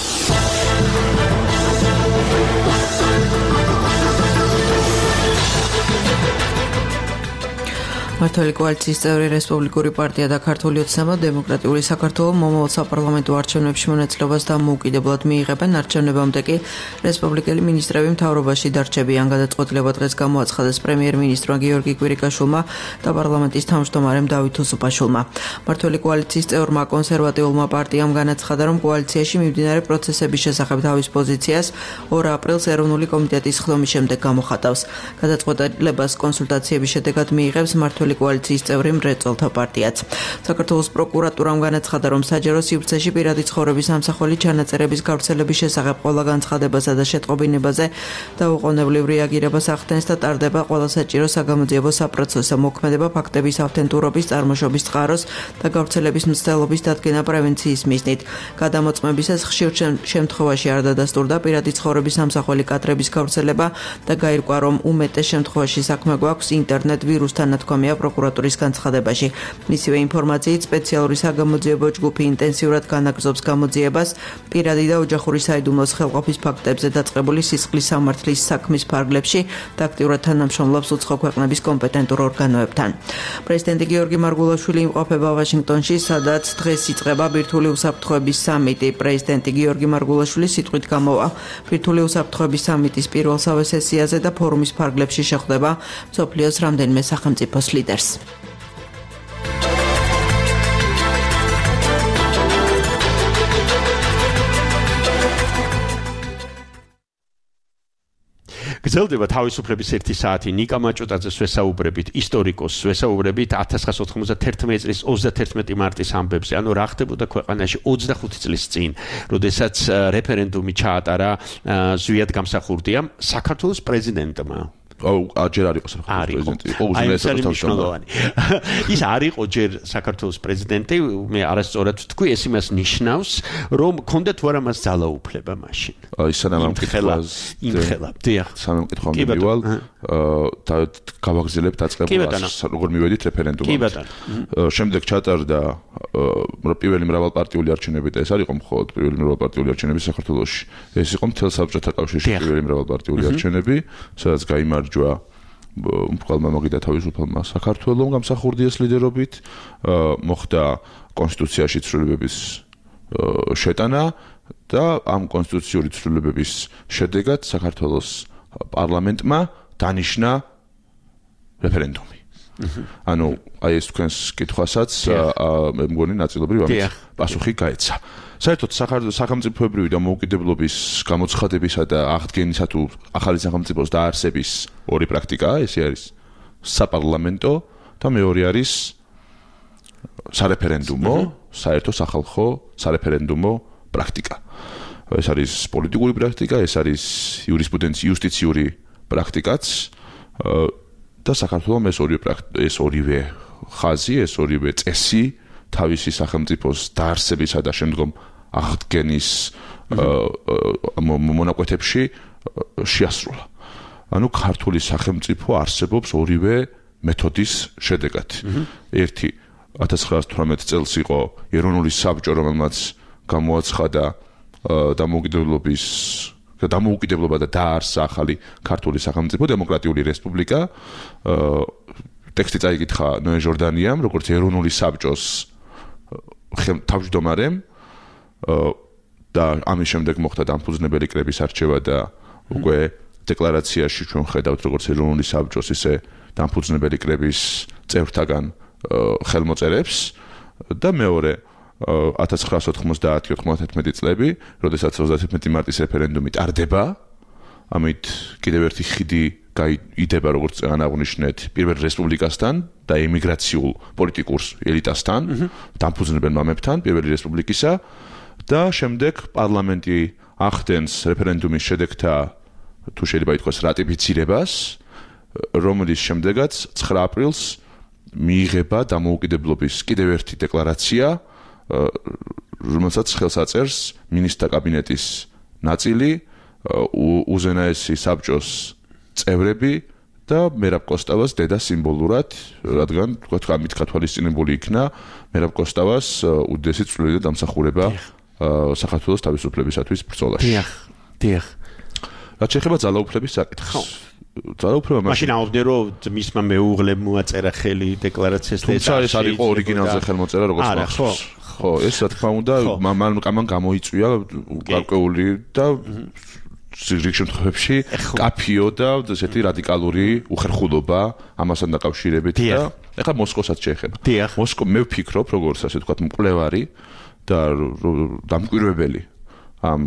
მართალი კოალიციის წევრი რესპუბლიკური პარტია და ქართული ოცნება დემოკრატიული საქართველოს მომავალ საპარლამენტო არჩევნებში მონაწილეობას დამოუკიდებლად მიიღებენ. არჩევნებამდე კი რესპუბლიკელი მინისტრები მთავრობაში დარჩებიან. გადაწყვეტილება დღეს გამოაცხადეს პრემიერ-მინისტრმა გიორგი კვირიკაშვილმა და პარლამენტის თავმჯდომარემ დავით უსუპაშვილმა. მართალი კოალიციის წევრმა კონსერვატიულმა პარტიამ განაცხადა, რომ კოალიციაში მიმდინარე პროცესების შესახებ თავის პოზიციას ორ აპრილს ეროვნული კომიტეტის ხდომის შემდეგ გამოხატავს. გადაწყვეტილებას კონსულტაციების შედეგად მიიღებს მართალი კოალიციის წევრი მრეწველთა პარტიაც. საქართველოს პროკურატურამ განაცხადა, რომ საჯარო სივრცეში პირადი ცხოვრების ამსახველი ჩანაწერების გავრცელების შესახებ ყველა განცხადებასა და შეტყობინებაზე დაუყოვნებლივ რეაგირებას ახდენს და ტარდება ყველა საჭირო საგამოძიებო საპროცესო მოქმედება ფაქტების ავთენტურობის, წარმოშობის წყაროს და გავრცელების მცდელობის დადგენა პრევენციის მიზნით. გადამოწმებისას ხშირ შემთხვევაში არ დადასტურდა პირადი ცხოვრების ამსახველი კადრების გავრცელება და გაირკვა, რომ უმეტეს შემთხვევაში საქმე გვაქვს ინტერნეტ ვირუსთან ნათქვამია პროკურატურის განცხადებაში. მისივე ინფორმაციით სპეციალური საგამოძიებო ჯგუფი ინტენსიურად განაგრძობს გამოძიებას პირადი და ოჯახური საიდუმლოს ხელყოფის ფაქტებზე დაწყებული სისხლის სამართლის საქმის ფარგლებში და აქტიურად თანამშრომლობს უცხო ქვეყნების კომპეტენტურ ორგანოებთან. პრეზიდენტი გიორგი მარგულაშვილი იმყოფება ვაშინგტონში, სადაც დღეს იწყება ბირთვული უსაფრთხოების სამიტი. პრეზიდენტი გიორგი მარგულაშვილი სიტყვით გამოვა ბირთვული უსაფრთხოების სამიტის პირველსავე სესიაზე და ფორუმის ფარგლებში შეხვდება მსოფლიოს რამდენიმე სახელმწიფოს ლიდერს. გრძელდება თავისუფლების ერთი საათი. ნიკა მაჭუტაძეს ვესაუბრებით, ისტორიკოსს ვესაუბრებით one thousand nine hundred ninety-one წლის thirty-first მარტის ამბებზე. ანუ რა ხდებოდა ქვეყანაში twenty-five წლის წინ, როდესაც რეფერენდუმი ჩაატარა ზვიად გამსახურდია საქართველოს პრეზიდენტმა. აუ, ჯერ არ იყო საქართველოს პრეზიდენტი. უზნეესად ის არ იყო ჯერ საქართველოს პრეზიდენტი, მე არასწორად ვთქვი, ეს იმას ნიშნავს, რომ ქონდა თუ არა მას ძალაუფლება მაშინ. აი, სანამ ამ კითხვას იმხელა, დიახ. სანამ კითხვა მივივალ, და გავაგრძელებ დაწყებულას, როგორ მივედით რეფერენდუმამდე. კი ბატონო. შემდეგ ჩატარდა პირველი მრავალპარტიული არჩევნები და ეს არ იყო მხოლოდ პირველი მრავალპარტიული არჩევნები საქართველოში. ეს იყო მთელ საბჭოთა კავშირში პირველი მრავალპარტიული არჩევნები, სადაც გაიმარჯვა უმრავლესობა მოგიდა თავისუფალმა საქართველოს გამსახურდიას ლიდერობით, მოხდა კონსტიტუციაში ცვლილებების შეტანა და ამ კონსტიტუციური ცვლილებების შედეგად საქართველოს პარლამენტმა დანიშნა რეფერენდუმი. ანუ აი ეს თქვენს კითხვასაც მე მგონი ნაწილობრივ ამით პასუხი გაეცა. საერთოდ სახელმწიფოებრივი და მოუკიდებლობის გამოცხადებისა და აღდგენისა თუ ახალი სახელმწიფოს დაარსების ორი პრაქტიკაა, ესე არის საპარლამენტო და მეორე არის სარეფერენდუმო, საერთო სახალხო სარეფერენდუმო პრაქტიკა. ეს არის პოლიტიკური პრაქტიკა, ეს არის იურისპრუდენციური პრაქტიკაც და საქართველოს ეს ორივე ეს ორივე ხაზი, ეს ორივე წესი თავისი სახელმწიფოს დაარსებისა და შემდგომ აღდგენის მონაკვეთებში შეასრულა. ანუ ქართული სახელმწიფო არსებობს ორივე მეთოდის შედეგად. ერთი one thousand nine hundred twelve წელს იყო ეროვნული საბჭო, რომელმაც გამოაცხადა დამოუკიდებლობის დამოუკიდებლობა და დაარსა ახალი ქართული სახელმწიფო დემოკრატიული რესპუბლიკა. ტექსტი წაიკითხა ნოე ჟორდანიამ, როგორც ეროვნული საბჭოს თავმჯდომარემ და ამის შემდეგ მოხდა დამფუძნებელი კრების არჩევა და უკვე დეკლარაციაში ჩვენ ხედავთ როგორც ეროვნული საბჭოს, ისე დამფუძნებელი კრების წევრთაგან ხელმოწერებს და მეორე one thousand nine hundred ninety-ninety წლები, როდესაც thirty-first მარტის რეფერენდუმი ტარდება, ამით კიდევ ერთი ხიდი გაიდება, როგორც წეგან აღნიშნეთ, პირველ რესპუბლიკასთან და ემიგრაციულ პოლიტიკურ ელიტასთან, დამფუძნებელ მამებთან პირველი რესპუბლიკისა და შემდეგ პარლამენტი ახდენს რეფერენდუმის შედეგთა თუ შეიძლება ითქვას რატიფიცირებას რომლის შემდეგაც ცხრა აპრილს მიიღება დამოუკიდებლობის კიდევ ერთი დეკლარაცია, რომელსაც ხელს აწერს მინისტრთა კაბინეტის ნაწილი, უზენაესი საბჭოს წევრები და მერაბ კოსტავას დედა სიმბოლურად, რადგან თქვათ ამით გათვალისწინებული იქნა მერაბ კოსტავას უდიდესი წვლილი და დამსახურება საქართველოს თავისუფლებისათვის ბრძოლაში. დიახ, დიახ. რაც შეეხება ძალაუფლების საკითხს. ძალაუფლება მაშინ აუდგენ რომ მისმა მეუღლემ მოაწერა ხელი დეკლარაციას და თუმცა ეს არ იყო ორიგინალზე ხელმოწერა როგორც მახსოვს. ხო, ეს რა თქმა უნდა მან მან გამოიწვია გარკვეული და რიგ შემთხვევებში კაფიო და ესეთი რადიკალური უხერხულობა ამასთან დაკავშირებით და ეხლა მოსკოვსაც შეეხება. მოსკო მე ვფიქრობ როგორც ასე ვთქვათ მკვლევარი და დამკვირვებელი ამ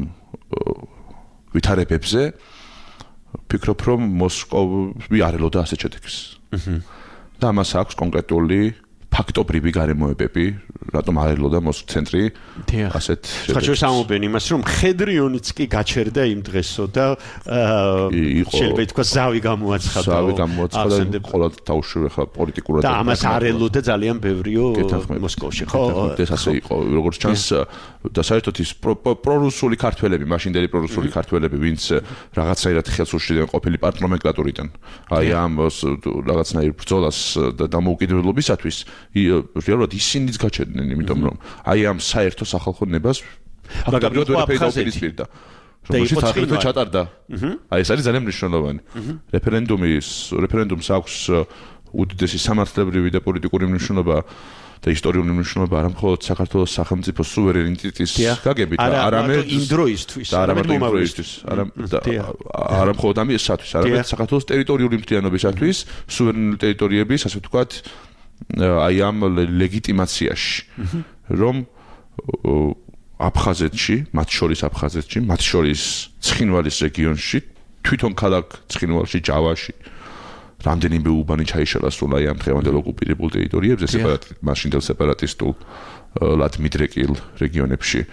ვითარებებზე ვფიქრობ რომ მოსკოვი არ ელოდა ასეთ შედეგს. და ამას აქვს კონკრეტული ფაქტობრივი გარემოებები, რატომ არ ელოდა მოსკოვის ცენტრი ასეთ შედეგს. ამობენ იმას, რომ მხედრიონიც კი გაჩერდა იმ დღესო და შეიძლება ითქვა ზავი გამოაცხადა. ზავი გამოაცხადა ყოველ თავში ხა პოლიტიკურად და ამას არ ელოდა ძალიან ბევრიო მოსკოვში. ხო, ეს ასე იყო, როგორც ჩანს და საერთოდ ის პრორუსული ქართველები, მაშინდელი პრორუსული ქართველები, ვინც რაღაცნაირად ხელს უშლიდნენ ყოფილი პარტნომენკლატურიდან, აი ამ რაღაცნაირ ბრძოლას და დამოუკიდებლობისათვის რეალურად ისინიც გაჩერდნენ, იმიტომ რომ აი ამ საერთო სახალხო ნებას აქტიურად ვერაფერი დაუპირისპირდა. რომელშიც აგრეთვე ჩატარდა. აი ეს არის ძალიან მნიშვნელოვანი. რეფერენდუმის რეფერენდუმს აქვს უდიდესი სამართლებრივი და პოლიტიკური მნიშვნელობა და ისტორიული მნიშვნელობა არა მხოლოდ საქართველოს სახელმწიფო სუვერენიტეტის გაგებით, არამედ იმ დროისთვის, არამედ იმ დროისთვის, არა მხოლოდ ამისათვის, არამედ საქართველოს ტერიტორიული მთლიანობისათვის, სუვერენული ტერიტორიების, ასე ვთქვათ, აი ამ ლეგიტიმაციაში, რომ აფხაზეთში, მათ შორის აფხაზეთში, მათ შორის ცხინვალის რეგიონში, თვითონ ქალაქ ცხინვალში, ჯავაში რამდენიმე უბანი ჩაიშალა სულ აი ამ დღევანდელ ოკუპირებულ ტერიტორიებზე, სეპარატ მაშინდელ სეპარატისტულ ლად მიდრეკილ რეგიონებში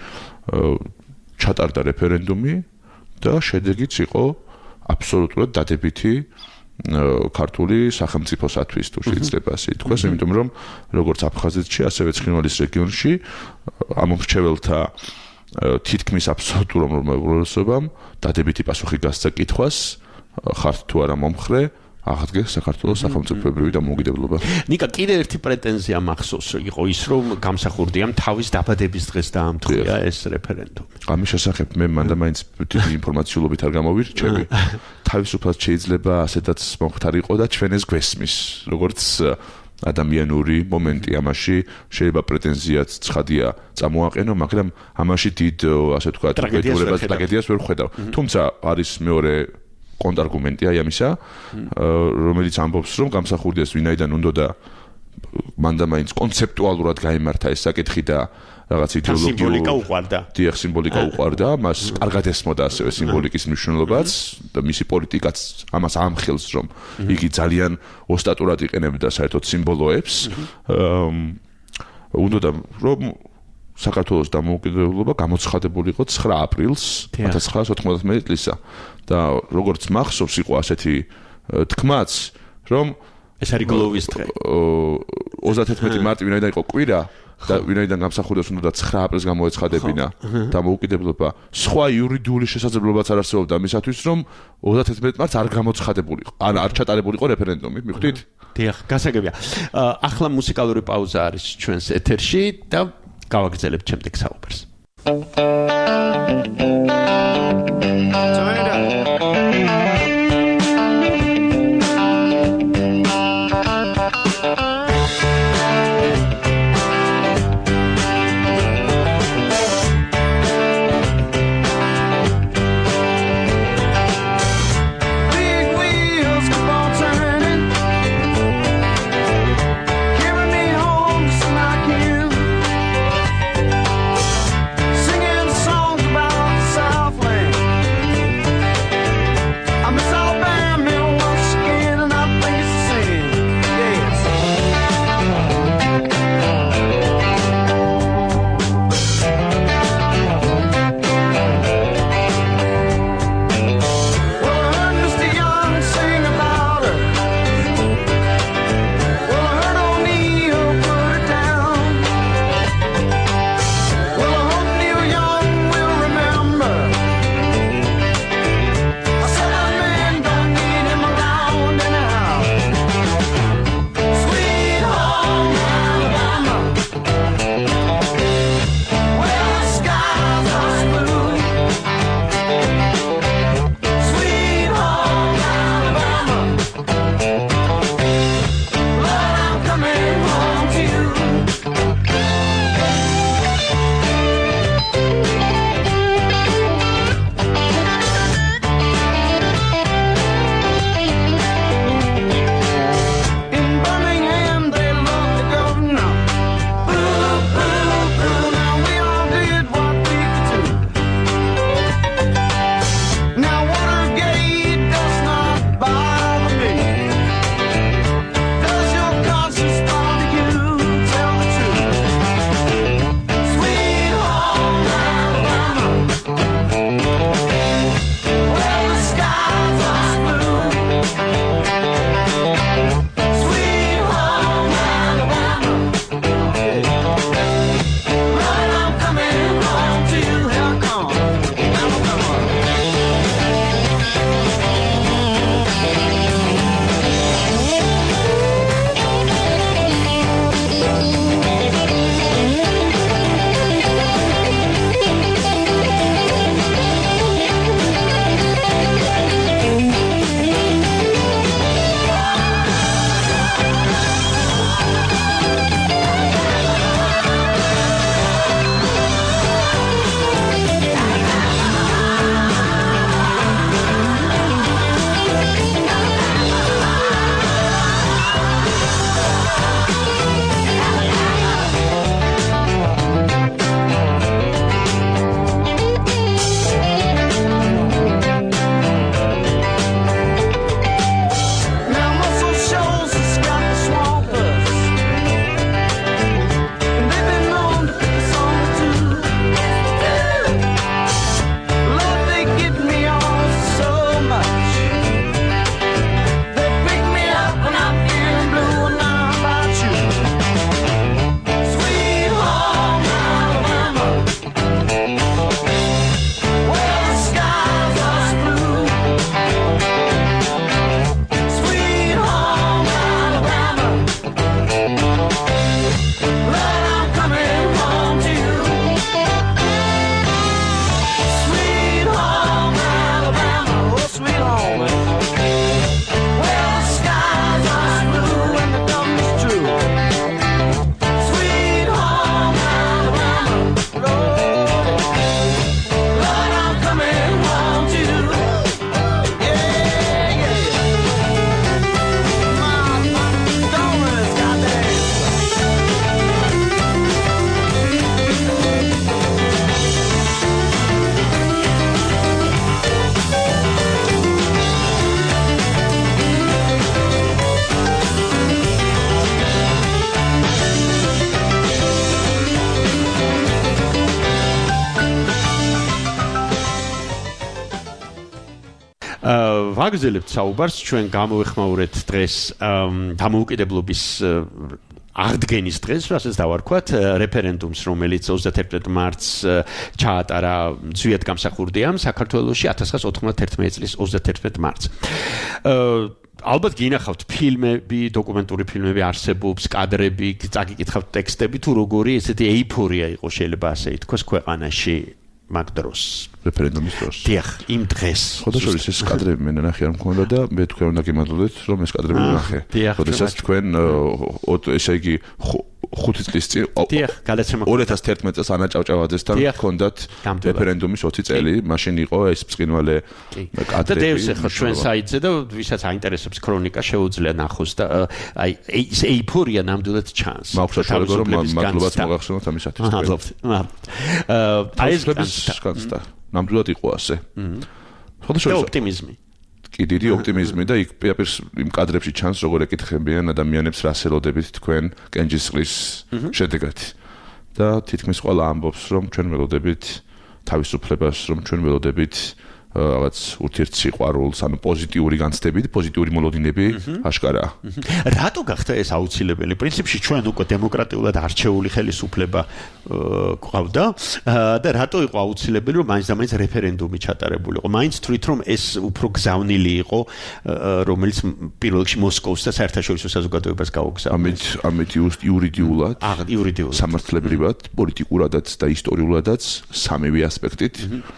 ჩატარდა რეფერენდუმი და შედეგიც იყო აბსოლუტურად დადებითი ქართული სახელმწიფოსათვის თუ შეიძლება ასე ითქვას, იმიტომ რომ როგორც აფხაზეთში, ასევე ცხინვალის რეგიონში ამომრჩეველთა თითქმის აბსოლუტურ უმრავლესობამ დადებითი პასუხი გასცა კითხვას, ხართ თუ არა მომხრე აღადგეს საქართველოს სახელმწიფოებრივი დამოუკიდებლობა. ნიკა, კიდევ ერთი პრეტენზია მახსოვს იყო ის, რომ გამსახურდიამ თავის დაბადების დღეს დაამტყია ეს რეფერენდუმი. ამის შესახებ მე მანდა მაინც დიდი ინფორმაციულობით არ გამოვირჩევი. თავისუფლად შეიძლება ასეთაც მომხდარიყო და ჩვენ ეს გვესმის, როგორც ადამიანური მომენტი ამაში შეიძლება პრეტენზიაც ცხადია წამოაყენო, მაგრამ ამაში დიდ ასე ვთქვათ ტრაგედიას ვერ ხედავ. თუმცა არის მეორე კონტრარგუმენტი აი ამისა, რომელიც ამბობს, რომ გამსახურდიას ვინაიდან უნდოდა მანდა მაინც კონცეპტუალურად გაემართა ეს საკითხი და რაღაც იდეოლოგიური სიმბოლიკა უყვარდა. დიახ, სიმბოლიკა უყვარდა, მას კარგად ესმოდა ასევე სიმბოლიკის მნიშვნელობაც და მისი პოლიტიკაც ამას ამხელს, რომ იგი ძალიან ოსტატურად იყენებდა საერთოდ სიმბოლოებს. უნდოდა რომ საქართველოს დამოუკიდებლობა გამოცხადებულიყო ცხრა აპრილს ათას ცხრაას ოთხმოცდამეტი წლისა და როგორც მახსოვს იყო ასეთი თქმაც, რომ ეს არის გლოვის დღე. ოცდათერთმეტი მარტი ვინაიდან იყო კვირა და ვინაიდან გამსახურდიას უნდა ცხრა აპრილს გამოეცხადებინა დამოუკიდებლობა, სხვა იურიდიული შესაძლებლობაც არ არსებობდა მისათვის, რომ ოცდათერთმეტი მარტს არ გამოცხადებულიყო, ან არ ჩატარებულიყო რეფერენდუმი, მიხვდით? დიახ, გასაგებია. ახლა მუსიკალური პაუზა არის ჩვენს ეთერში და გავაგრძელებთ შემდეგ საუბარს. Singing songs about ვაგზელებთ საუბარს ჩვენ გამოვეხმაურეთ დღეს დამოუკიდებლობის აღდგენის დღეს, რასაც დავარქვათ, რეფერენდუმს, რომელიც ოცდაათი მარტს ჩაატარა ძვიად გამსახურდია საქართველოში ათას ცხრაასა ოცდაათი წლის ოცდაათი მარტს. ალბათ გინახავთ ფილმები, დოკუმენტური ფილმები არსებობს, კადრები, წაგიკითხავთ ტექსტები, თუ როგორი ესეთი ეიფორია იყო შეიძლება ასე ითქვას ქვეყანაში მაგ დროს. რეფერენდუმის დროს. დიახ, იმ დღეს. ხოდაშორის ეს კადრები მე ნახე არ მქონდა და მე თქვენ უნდა გიმადლობდეთ, რომ ეს კადრები ნახე. ხოდესაც თქვენ ესე იგი ხუთი წლის წინ ორი ათას თერთმეტი წელს ანა ჭავჭავაძესთან ჰქონდათ რეფერენდუმის ოცი წელი, მაშინ იყო ეს ბრწყინვალე კადრები. და დევს ახლა ჩვენ საიტზე და ვისაც აინტერესებს ქრონიკა შეუძლია ნახოს და აი ეს ეიფორია ნამდვილად ჩანს. მაქვს რომ მადლობაც მოგახსენოთ ამისათვის. მადლობთ. აი ეს განცდა. ნამდვილად იყო ასე. ხოდაშორის ოპტიმიზმი. კი დიდი ოპტიმიზმი და იქ პირდაპირ იმ კადრებში ჩანს როგორ ეკითხებიან ადამიანებს რას ელოდებით თქვენ კენჭისყრის შედეგად. და თითქმის ყველა ამბობს რომ ჩვენ ველოდებით თავისუფლებას, რომ ჩვენ ველოდებით რაღაც ურთიერთსიყვარულს, ანუ პოზიტიური განცდებით, პოზიტიური მოლოდინები აშკარაა. რატო გახდა ეს აუცილებელი? პრინციპში ჩვენ უკვე დემოკრატიულად არჩეული ხელისუფლება გვყავდა და რატო იყო აუცილებელი რომ მაინც და მაინც რეფერენდუმი ჩატარებულიყო? მაინც თვლით რომ ეს უფრო გზავნილი იყო, რომელიც პირველ რიგში მოსკოვს და საერთაშორისო საზოგადოებას გაუგზავნა. ამით ამით იურიდიულად, იურიდიულად, სამართლებრივად, პოლიტიკურადაც და ისტორიულადაც სამივე ასპექტით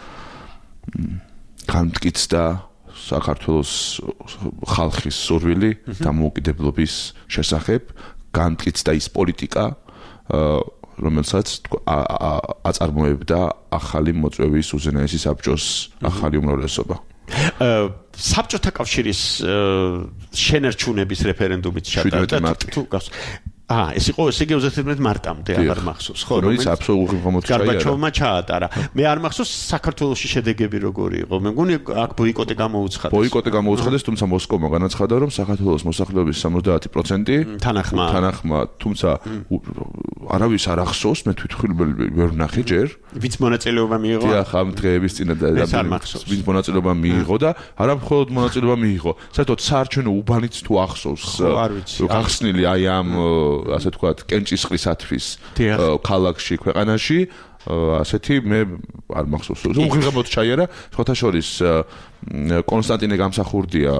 განმტკიცდა საქართველოს ხალხის სურვილი დამოუკიდებლობის შესახებ, განმტკიცდა ის პოლიტიკა, რომელსაც აწარმოებდა ახალი მოწვევის უზენაესი საბჭოს ახალი უმრავლესობა. საბჭოთა კავშირის შენარჩუნების რეფერენდუმით ჩატარდა თუ გავს აა ეს იყო ესე იგი ოცდაათი მარტამდე აღარ მახსოვს ხო რომელიც აბსოლუტური მომოწია გარბაჩოვმა ჩაატარა მე არ მახსოვს საქართველოში შედეგები როგორი იყო მე მგონი აქ ბოიკოტი გამოუცხადეს ბოიკოტი გამოუცხადეს თუმცა მოსკოვმა განაცხადა რომ საქართველოს მოსახლეობის სამოცდაათი პროცენტი თანახმა თანახმა თუმცა არავის არ ახსოვს მე თვითონ ვერ ვნახე ჯერ ვინც მონაწილეობა მიიღო დიახ ამ დღეების წინა და ვინც მონაწილეობა მიიღო და არა მხოლოდ მონაწილეობა მიიღო საერთოდ საარჩევნო უბანიც თუ ახსოვს გახსნილი აი ამ ასე თქვათ კენჭისყრისათვის ქალაქში ქვეყანაში ასეთი მე არ მახსოვს უღირებოდ ჩაიარა სხვათა შორის კონსტანტინე გამსახურდია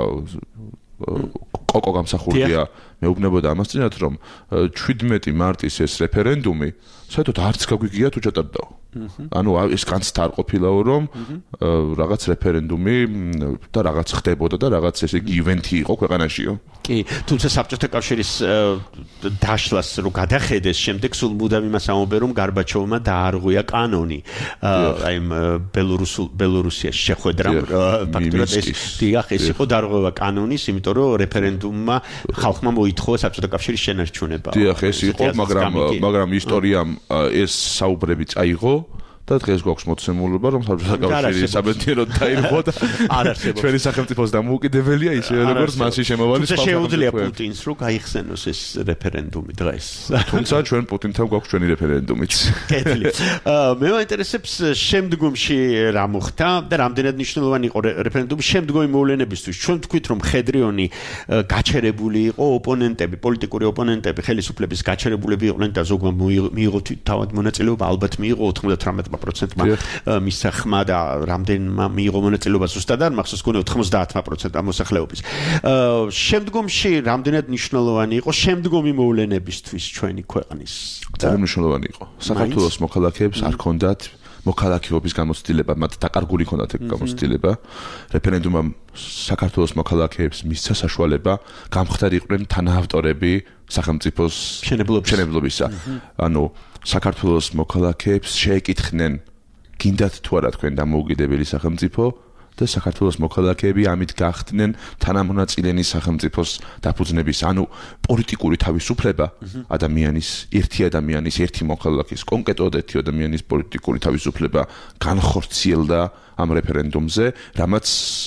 კოკო გამსახურდია მეუბნებოდა ამას წინათ რომ შვიდმეტი მარტის ეს რეფერენდუმი საერთოდ არც გაგვიგია თუ ჩატარდაო ანუ ეს განცდა არ ყოფილაო რომ რაღაც რეფერენდუმი და რაღაც ხდებოდა და რაღაც ესე იგი ივენთი იყო ქვეყანაშიო კი თუმცა საბჭოთა კავშირის დაშლას რო გადახედეს შემდეგ სულ მუდამ იმას ამბობენ რომ გარბაჩოვმა დაარღვია კანონი აი ბელორუსულ ბელორუსიაში შეხვედრა ფაქტობრივად ეს დიახ ეს იყო დარღვევა კანონის იმიტომ რომ რეფერენდუმმა ხალხმა მოითხოვა საბჭოთა კავშირის შენარჩუნება დიახ ეს იყო მაგრამ მაგრამ ისტორიამ ეს საუბრები წაიღო და დღეს გვაქვს მოცემულობა რომ საბჭოთა კავშირი საბედნიეროდ დაირღვა და არ არსებობს ჩვენი სახელმწიფოს დამოუკიდებელია ისე როგორც მასში შემოვალი სხვა შეუძლია პუტინს რომ გაიხსენოს ეს რეფერენდუმი დღეს თუმცა ჩვენ პუტინთან გვაქვს ჩვენი რეფერენდუმიც კეთილი მე მაინტერესებს შემდგომში რა მოხდა და რამდენად მნიშვნელოვანი იყო რეფერენდუმი შემდგომი მოვლენებისთვის ჩვენ ვთქვით რომ მხედრიონი გაჩერებული იყო ოპონენტები პოლიტიკური ოპონენტები ხელისუფლების გაჩერებულები იყვნენ და ზოგმა მიიღო თავად მონაწილეობა ალბათ მიიღო ოცდაოთხ პროცენტმა მისცა ხმა და რამდენმა მიიღო მონაწილეობა ზუსტად არ მახსოვს გონე ოცდაათი პროცენტი მოსახლეობის. შემდგომში რამდენად მნიშვნელოვანი იყო შემდგომი მოვლენებისთვის ჩვენი ქვეყნის? ძალიან მნიშვნელოვანი იყო. საქართველოს მოქალაქეებს არ ჰქონდათ მოქალაქეობის გამოცდილება, მათ დაკარგული ჰქონდათ ეგ გამოცდილება. რეფერენდუმმა საქართველოს მოქალაქეებს მისცა საშუალება გამხდარიყვნენ თანაავტორები სახელმწიფოს მშენებლობისა. ანუ საქართველოს მოქალაქეებს შეეკითხნენ გინდათ თუ არა თქვენ დამოუკიდებელი სახელმწიფო და საქართველოს მოქალაქეები ამით გახდნენ თანამონაწილენი სახელმწიფოს დაფუძნების ანუ პოლიტიკური თავისუფლება ადამიანის ერთი ადამიანის ერთი მოქალაქის კონკრეტულად ერთი ადამიანის პოლიტიკური თავისუფლება განხორციელდა ამ რეფერენდუმზე რამაც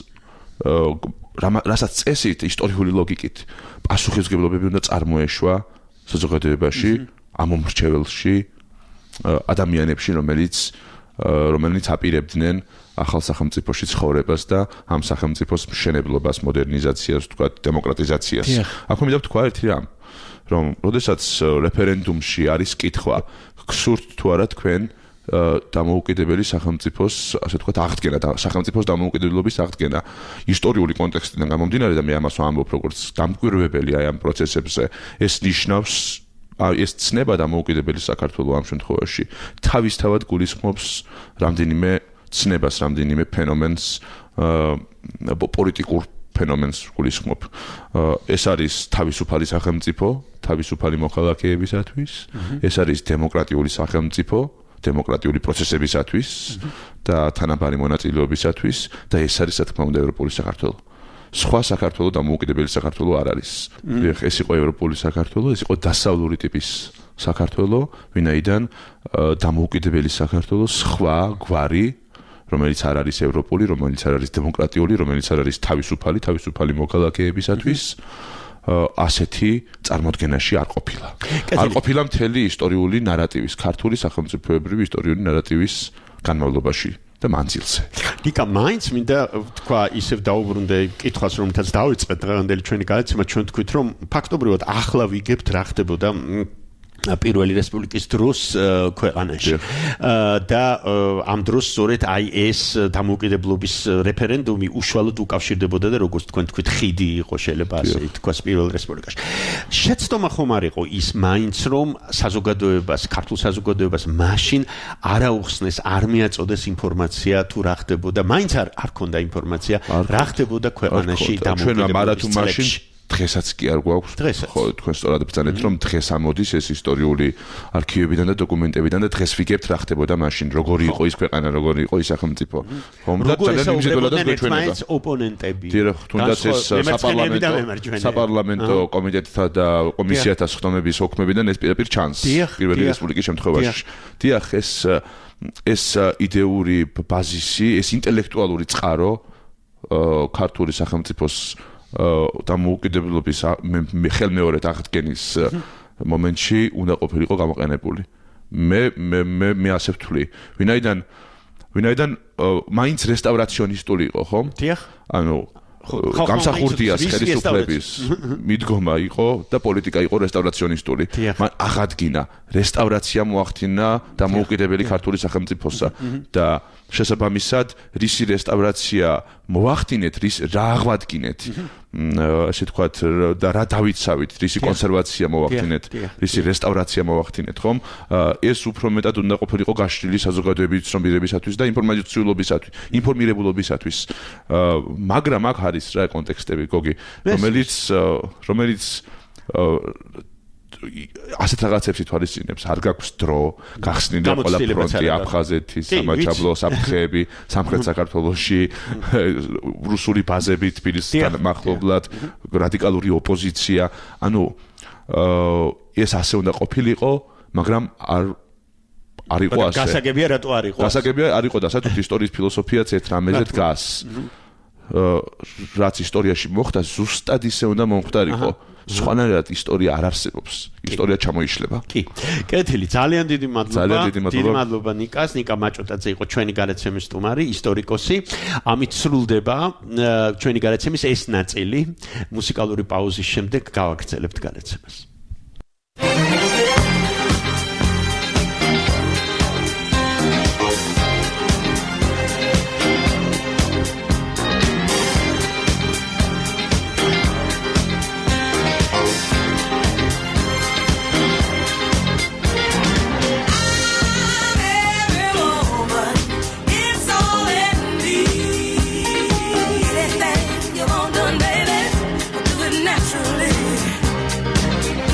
რასაც წესით ისტორიული ლოგიკით პასუხისმგებლობები უნდა წარმოეშვა საზოგადოებაში ამ მომრჩეველში ადამიანებში რომელიც რომელნიც აპირებდნენ ახალ სახელმწიფოში ცხოვრებას და ამ სახელმწიფოს მშენებლობას, მოდერნიზაციას, თქვა, დემოკრატიზაციას. აქ მინდა ვთქვა ერთი რამ, რომ როდესაც რეფერენდუმში არის კითხვა, გსურთ თუ არა თქვენ დამოუკიდებელი სახელმწიფოს, ასე ვთქვათ, აღდგენა და სახელმწიფოს დამოუკიდებლობის აღდგენა ისტორიული კონტექსტიდან გამომდინარე და მე ამას ვამბობ როგორც დამკვირვებელი აი ამ პროცესებზე, ეს ნიშნავს ეს ცნება დამოუკიდებელი საქართველოს ამ შემთხვევაში თავისთავად გულისხმობს რამდენიმე ცნებას, რამდენიმე ფენომენს, პოლიტიკურ ფენომენს გულისხმობ. ეს არის თავისუფალი სახელმწიფო, თავისუფალი მოქალაქეებისათვის, ეს არის დემოკრატიული სახელმწიფო, დემოკრატიული პროცესებისათვის და თანაბარი მონაწილეობისათვის და ეს არის რა თქმა უნდა ევროპული საქართველო. სხვა საქართველო დამოუკიდებელი საქართველო არ არის. ეს იყო ევროპული საქართველო, ეს იყო დასავლური ტიპის საქართველო, ვინაიდან დამოუკიდებელი საქართველო სხვა გვარი, რომელიც არ არის ევროპული, რომელიც არ არის დემოკრატიული, რომელიც არ არის თავისუფალი, თავისუფალი მოქალაქეებისათვის ასეთი წარმოდგენაში არ ყოფილა. არ ყოფილა მთელი ისტორიული ნარატივის, ქართული სახელმწიფოებრივი ისტორიული ნარატივის განმავლობაში და მანძილზე. ნიკა, მაინც მინდა თქვა, ისევ დაუბრუნდე კითხვას, რომლითაც დავიწყეთ დღევანდელი ჩვენი გადაცემა, ჩვენ თქვით, რომ ფაქტობრივად ახლა ვიგებთ რა ხდებოდა პირველი რესპუბლიკის დროს ქვეყანაში. და ამ დროს სწორედ აი ეს დამოუკიდებლობის რეფერენდუმი უშუალოდ უკავშირდებოდა და როგორც თქვენ თქვით, ხიდი იყო შეიძლება ასე ითქვას პირველ რესპუბლიკაში. შეცდომა ხომ არ იყო ის მაინც რომ საზოგადოებას, ქართულ საზოგადოებას მაშინ არ აუხსნეს, არ მიაწოდეს ინფორმაცია თუ რა ხდებოდა, მაინც არ არ ქონდა ინფორმაცია რა ხდებოდა ქვეყანაში დამოუკიდებლობის წლებში. დღესაც კი არ გვაქვს. ხო, თქვენ სწორად ბრძანეთ, რომ დღეს ამოდის ეს ისტორიული არქივებიდან და დოკუმენტებიდან და დღეს ვიგებთ რა ხდებოდა მაშინ, როგორი იყო ის ქვეყანა, როგორი იყო ის სახელმწიფო. ხომ და ძალიან იმზედველადაც გვეჩვენება. ოპონენტები. თუნდაც ეს საპარლამენტო საპარლამენტო კომიტეტთა და კომისიათა ხდომების ოქმებიდან ეს პირდაპირ ჩანს პირველი რესპუბლიკის შემთხვევაში. დიახ, ეს ეს იდეური ბაზისი, ეს ინტელექტუალური წყარო ქართული სახელმწიფოს დამოუკიდებლობის ხელმეორედ აღდგენის მომენტში უნდა ყოფილიყო გამოყენებული. მე მე მე მე ასე ვთვლი. ვინაიდან ვინაიდან მაინც რესტავრაციონისტული იყო, ხო? დიახ. ანუ გამსახურდიას ხელისუფლების მიდგომა იყო და პოლიტიკა იყო რესტავრაციონისტული. მან აღადგინა, რესტავრაცია მოახდინა დამოუკიდებელი ქართული სახელმწიფოსა და შესაბამისად რისი რესტავრაცია მოახდინეთ, რის რა აღვადგინეთ, ასე თქვათ და რა დავიცავით, რისი კონსერვაცია მოახდინეთ, რისი რესტავრაცია მოახდინეთ, ხომ? ეს უფრო მეტად უნდა ყოფილიყო გაშლილი საზოგადოების ცნობიერებისათვის და ინფორმაციულობისათვის, ინფორმირებულობისათვის. მაგრამ აქ არის რა კონტექსტები, გოგი, რომელიც რომელიც ასეთ რაღაცებს ითვალისწინებს, არ გაქვს დრო, გახსნილია ყველა ფრონტი, აფხაზეთი, სამაჩაბლო, საფრთხეები, სამხრეთ საქართველოში, რუსული ბაზები თბილისთან მახლობლად, რადიკალური ოპოზიცია. ანუ ეს ასე უნდა ყოფილიყო, მაგრამ არ არ იყო ასე. გასაგებია რატო არ იყო? გასაგებია არ იყო და საერთოდ ისტორიის ფილოსოფიაც ერთ რამეზე დგას. რაც ისტორიაში მოხდა, ზუსტად ისე უნდა მომხდარიყო. სხვანაირად ისტორია არ არსებობს. ისტორია ჩამოიშლება. კი. კეთილი, ძალიან დიდი მადლობა. ძალიან დიდი მადლობა. დიდი მადლობა ნიკას. ნიკა მაჭოტაძე იყო ჩვენი გადაცემის სტუმარი, ისტორიკოსი. ამით სრულდება ჩვენი გადაცემის ეს ნაწილი. მუსიკალური პაუზის შემდეგ გავაგრძელებთ გადაცემას. Naturally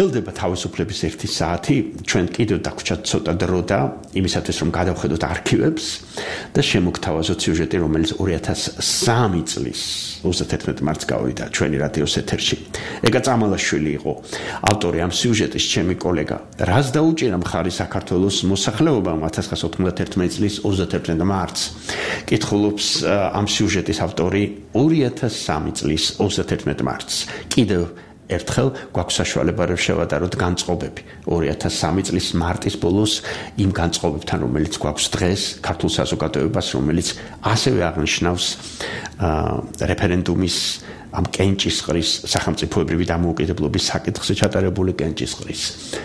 გრძელდება თავისუფლების ერთი საათი, ჩვენ კიდევ დაგვრჩათ ცოტა დრო და იმისათვის რომ გადავხედოთ არქივებს და შემოგთავაზოთ სიუჟეტი, რომელიც ორი ათას სამი წლის ოცდაათი მარტს გავიდა ჩვენი რადიოს ეთერში. ეგა წამალაშვილი იყო ავტორი ამ სიუჟეტის, ჩემი კოლეგა. რას დაუჭირა მხარი საქართველოს მოსახლეობამ ათას ცხრაასი ოცდაათი წლის ოცდაათი მარტს? კითხულობს ამ სიუჟეტის ავტორი ორი ათას სამი წლის ოცდაათი მარტს. კიდევ ერთხელ გვაქვს საშუალება რომ შევადაროთ განწყობები ორი ათას სამი წლის მარტის ბოლოს იმ განწყობებთან, რომელიც გვაქვს დღეს ქართულ საზოგადოებას, რომელიც ასევე აღნიშნავს რეფერენდუმის ამ კენჭისყრის სახელმწიფოებრივი დამოუკიდებლობის საკითხზე ჩატარებული კენჭისყრის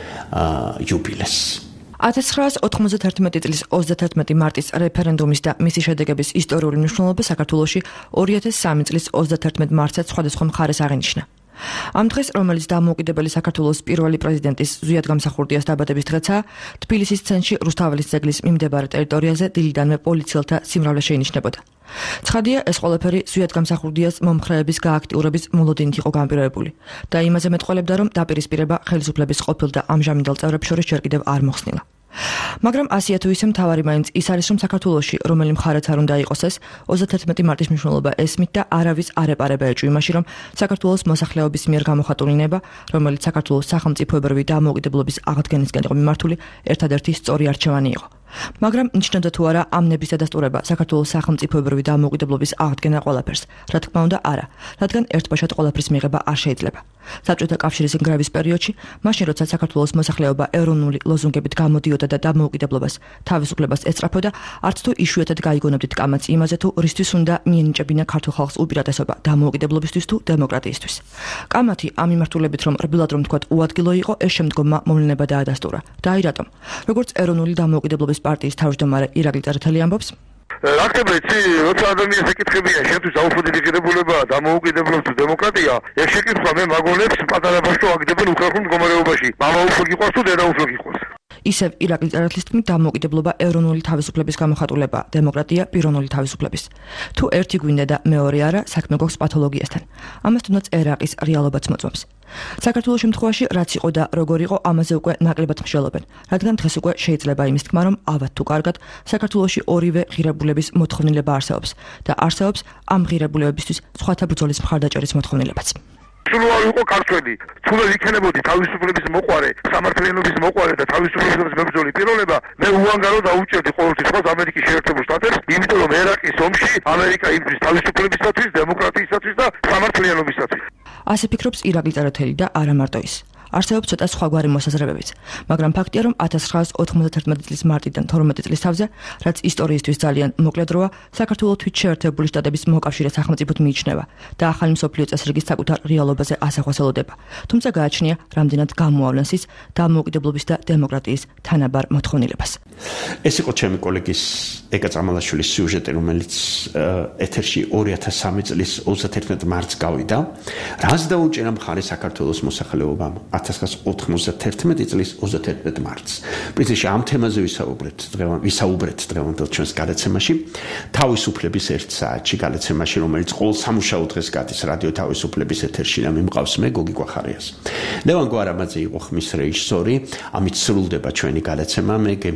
იუბილეს. ათას ცხრაასი ოცდაათი წლის ოცდაათი მარტის რეფერენდუმის და მისი შედეგების ისტორიული მნიშვნელობა საქართველოში ორი ათას სამი წლის ოცდაათი მარტსაც სხვადასხვა მხარეს აღინიშნა. ამ დღეს, რომელიც დამოუკიდებელი საქართველოს პირველი პრეზიდენტის ზვიად გამსახურდიას დაბადების დღეცაა, თბილისის ცენტრში რუსთაველის ძეგლის მიმდებარე ტერიტორიაზე დილიდანვე პოლიციელთა სიმრავლე შეინიშნებოდა. ცხადია, ეს ყველაფერი ზვიად გამსახურდიას მომხრეების გააქტიურების მოლოდინით იყო განპირობებული და იმაზე მეტყველებდა, რომ დაპირისპირება ხელისუფლების ყოფილ და ამჟამინდელ წევრებს შორის ჯერ კიდევ არ მოხსნილა. მაგრამ ასია თუ ისე მთავარი მაინც ის არის, რომ საქართველოში რომელი მხარეც არ უნდა იყოს ეს ოცდაათი მარტის მნიშვნელობა ესმით და არავის არ ეპარება ეჭვი იმაში, რომ საქართველოს მოსახლეობის მიერ გამოხატული ნება, რომელიც საქართველოს სახელმწიფოებრივი დამოუკიდებლობის აღდგენისკენ იყო მიმართული, ერთადერთი სწორი არჩევანი იყო. მაგრამ ნიშნავდა თუ არა ამ ნების დადასტურება საქართველოს სახელმწიფოებრივი დამოუკიდებლობის აღდგენა ყველაფერს? რა თქმა უნდა, არა, რადგან ერთბაშად ყველაფრის მიღება არ შეიძლება. საბჭოთა კავშირის ინგრავის პერიოდში, მაშინ როცა საქართველოს მოსახლეობა ეროვნული ლოზუნგებით გამოდიოდა და დამოუკიდებლობას, თავისუფლებას ეწრაფოდა, არც თუ იშვიათად გაიგონებდით კამათს იმაზე, თუ რისთვის უნდა მიენიჭებინა ქართულ ხალხს უპირატესობა დამოუკიდებლობისთვის თუ დემოკრატიისთვის. კამათი ამ მიმართულებით, რომ რბილად რომ თქვათ უადგილო იყო, ეს შემდგომმა მოვლენება დაადასტურა. და აი რატომ? როგორც ეროვნული დამოუკიდებლობის პარტიის თავმჯდომარე ირაკლი წერეთელი ამბობს, რა ხდება იცი, როცა ადამიანს ეკითხებიან, შენთვის აუხდედი ღირებულება დამოუკიდებლობა თუ დემოკრატია, ეს შეკითხვა მე მაგონებს პატარა ბავშვს აგდებენ უხერხულ მდგომარეობაში. მამა უფრო გიყვარს თუ დედა უფრო გიყვარს? ისევ ირაკლი წერეთლის თქმით, დამოუკიდებლობა ეროვნული თავისუფლების გამოხატულება, დემოკრატია პიროვნული თავისუფლების. თუ ერთი გვინდა და მეორე არა, საქმე გვაქვს პათოლოგიასთან. ამას თუნდაც ერაყის რეალობაც მოწმობს. საქართველოს შემთხვევაში რაც იყო და როგორ იყო, ამაზე უკვე ნაკლებად მსჯელობენ, რადგან დღეს უკვე შეიძლება იმის თქმა, რომ ავად თუ კარგად, საქართველოში ორივე ღირებულების მოთხოვნილება არსებობს და არსებობს ამ ღირებულებებისთვის სხვათა ბრძოლის მხარდაჭერის მოთხოვნილებაც. სულ არ იყო ქართველი, თუნდაც იქნებოდი თავისუფლების მოყვარე, სამართლიანობის მოყვარე და თავისუფლების მებრძოლი პიროვნება, მე უანგარო დაუჭერდი ყოველთვის ხოს ამერიკის შეერთებულ შტატებს, იმიტომ რომ ერაყის ომში ამერიკა იბრძვის თავისუფლებისათვის, დემოკრატიისათვის და სამართლიანობისათვის. ასე ფიქრობს ირაკლი წერეთელი და არა მარტო ის. არსებობს ცოტა სხვაგვარი მოსაზრებებიც, მაგრამ ფაქტია, რომ ათას ცხრაასი ოცდაათი წლის მარტიდან თორმეტი წლის თავზე, რაც ისტორიისთვის ძალიან მოკლე დროა, საქართველოს თვით შეერთებული შტატების მოკავშირე სახელმწიფოდ მიიჩნევა და ახალი მსოფლიო წესრიგის საკუთარ რეალობაზე ასახვას ელოდება. თუმცა გააჩნია, რამდენად გამოავლენს ის დამოუკიდებლობის და დემოკრატიის თანაბარ მოთხოვნილებას. ეს იყო ჩემი კოლეგის ეკა წამალაშვილის სიუჟეტი, რომელიც ეთერში ორი ათას სამი წლის ოცდაათი მარტს გავიდა. რას დაუჭირა მხარი საქართველოს მოსახლეობამ ათას ცხრაასი ოცდაათი წლის ოცდაათი მარტს. პრინციპში ამ თემაზე ვისაუბრეთ დღევანდელ ვისაუბრეთ დღევანდელ ჩვენს გადაცემაში, თავისუფლების ერთ საათში გადაცემაში, რომელიც ყოველ სამუშაო დღეს გადის რადიო თავისუფლების ეთერში და მიმყავს მე გოგი კვახარიას. ლევან გვარამაძე იყო ხმის რეჟისორი, ამით სრულდება ჩვენი გადაცემა. მე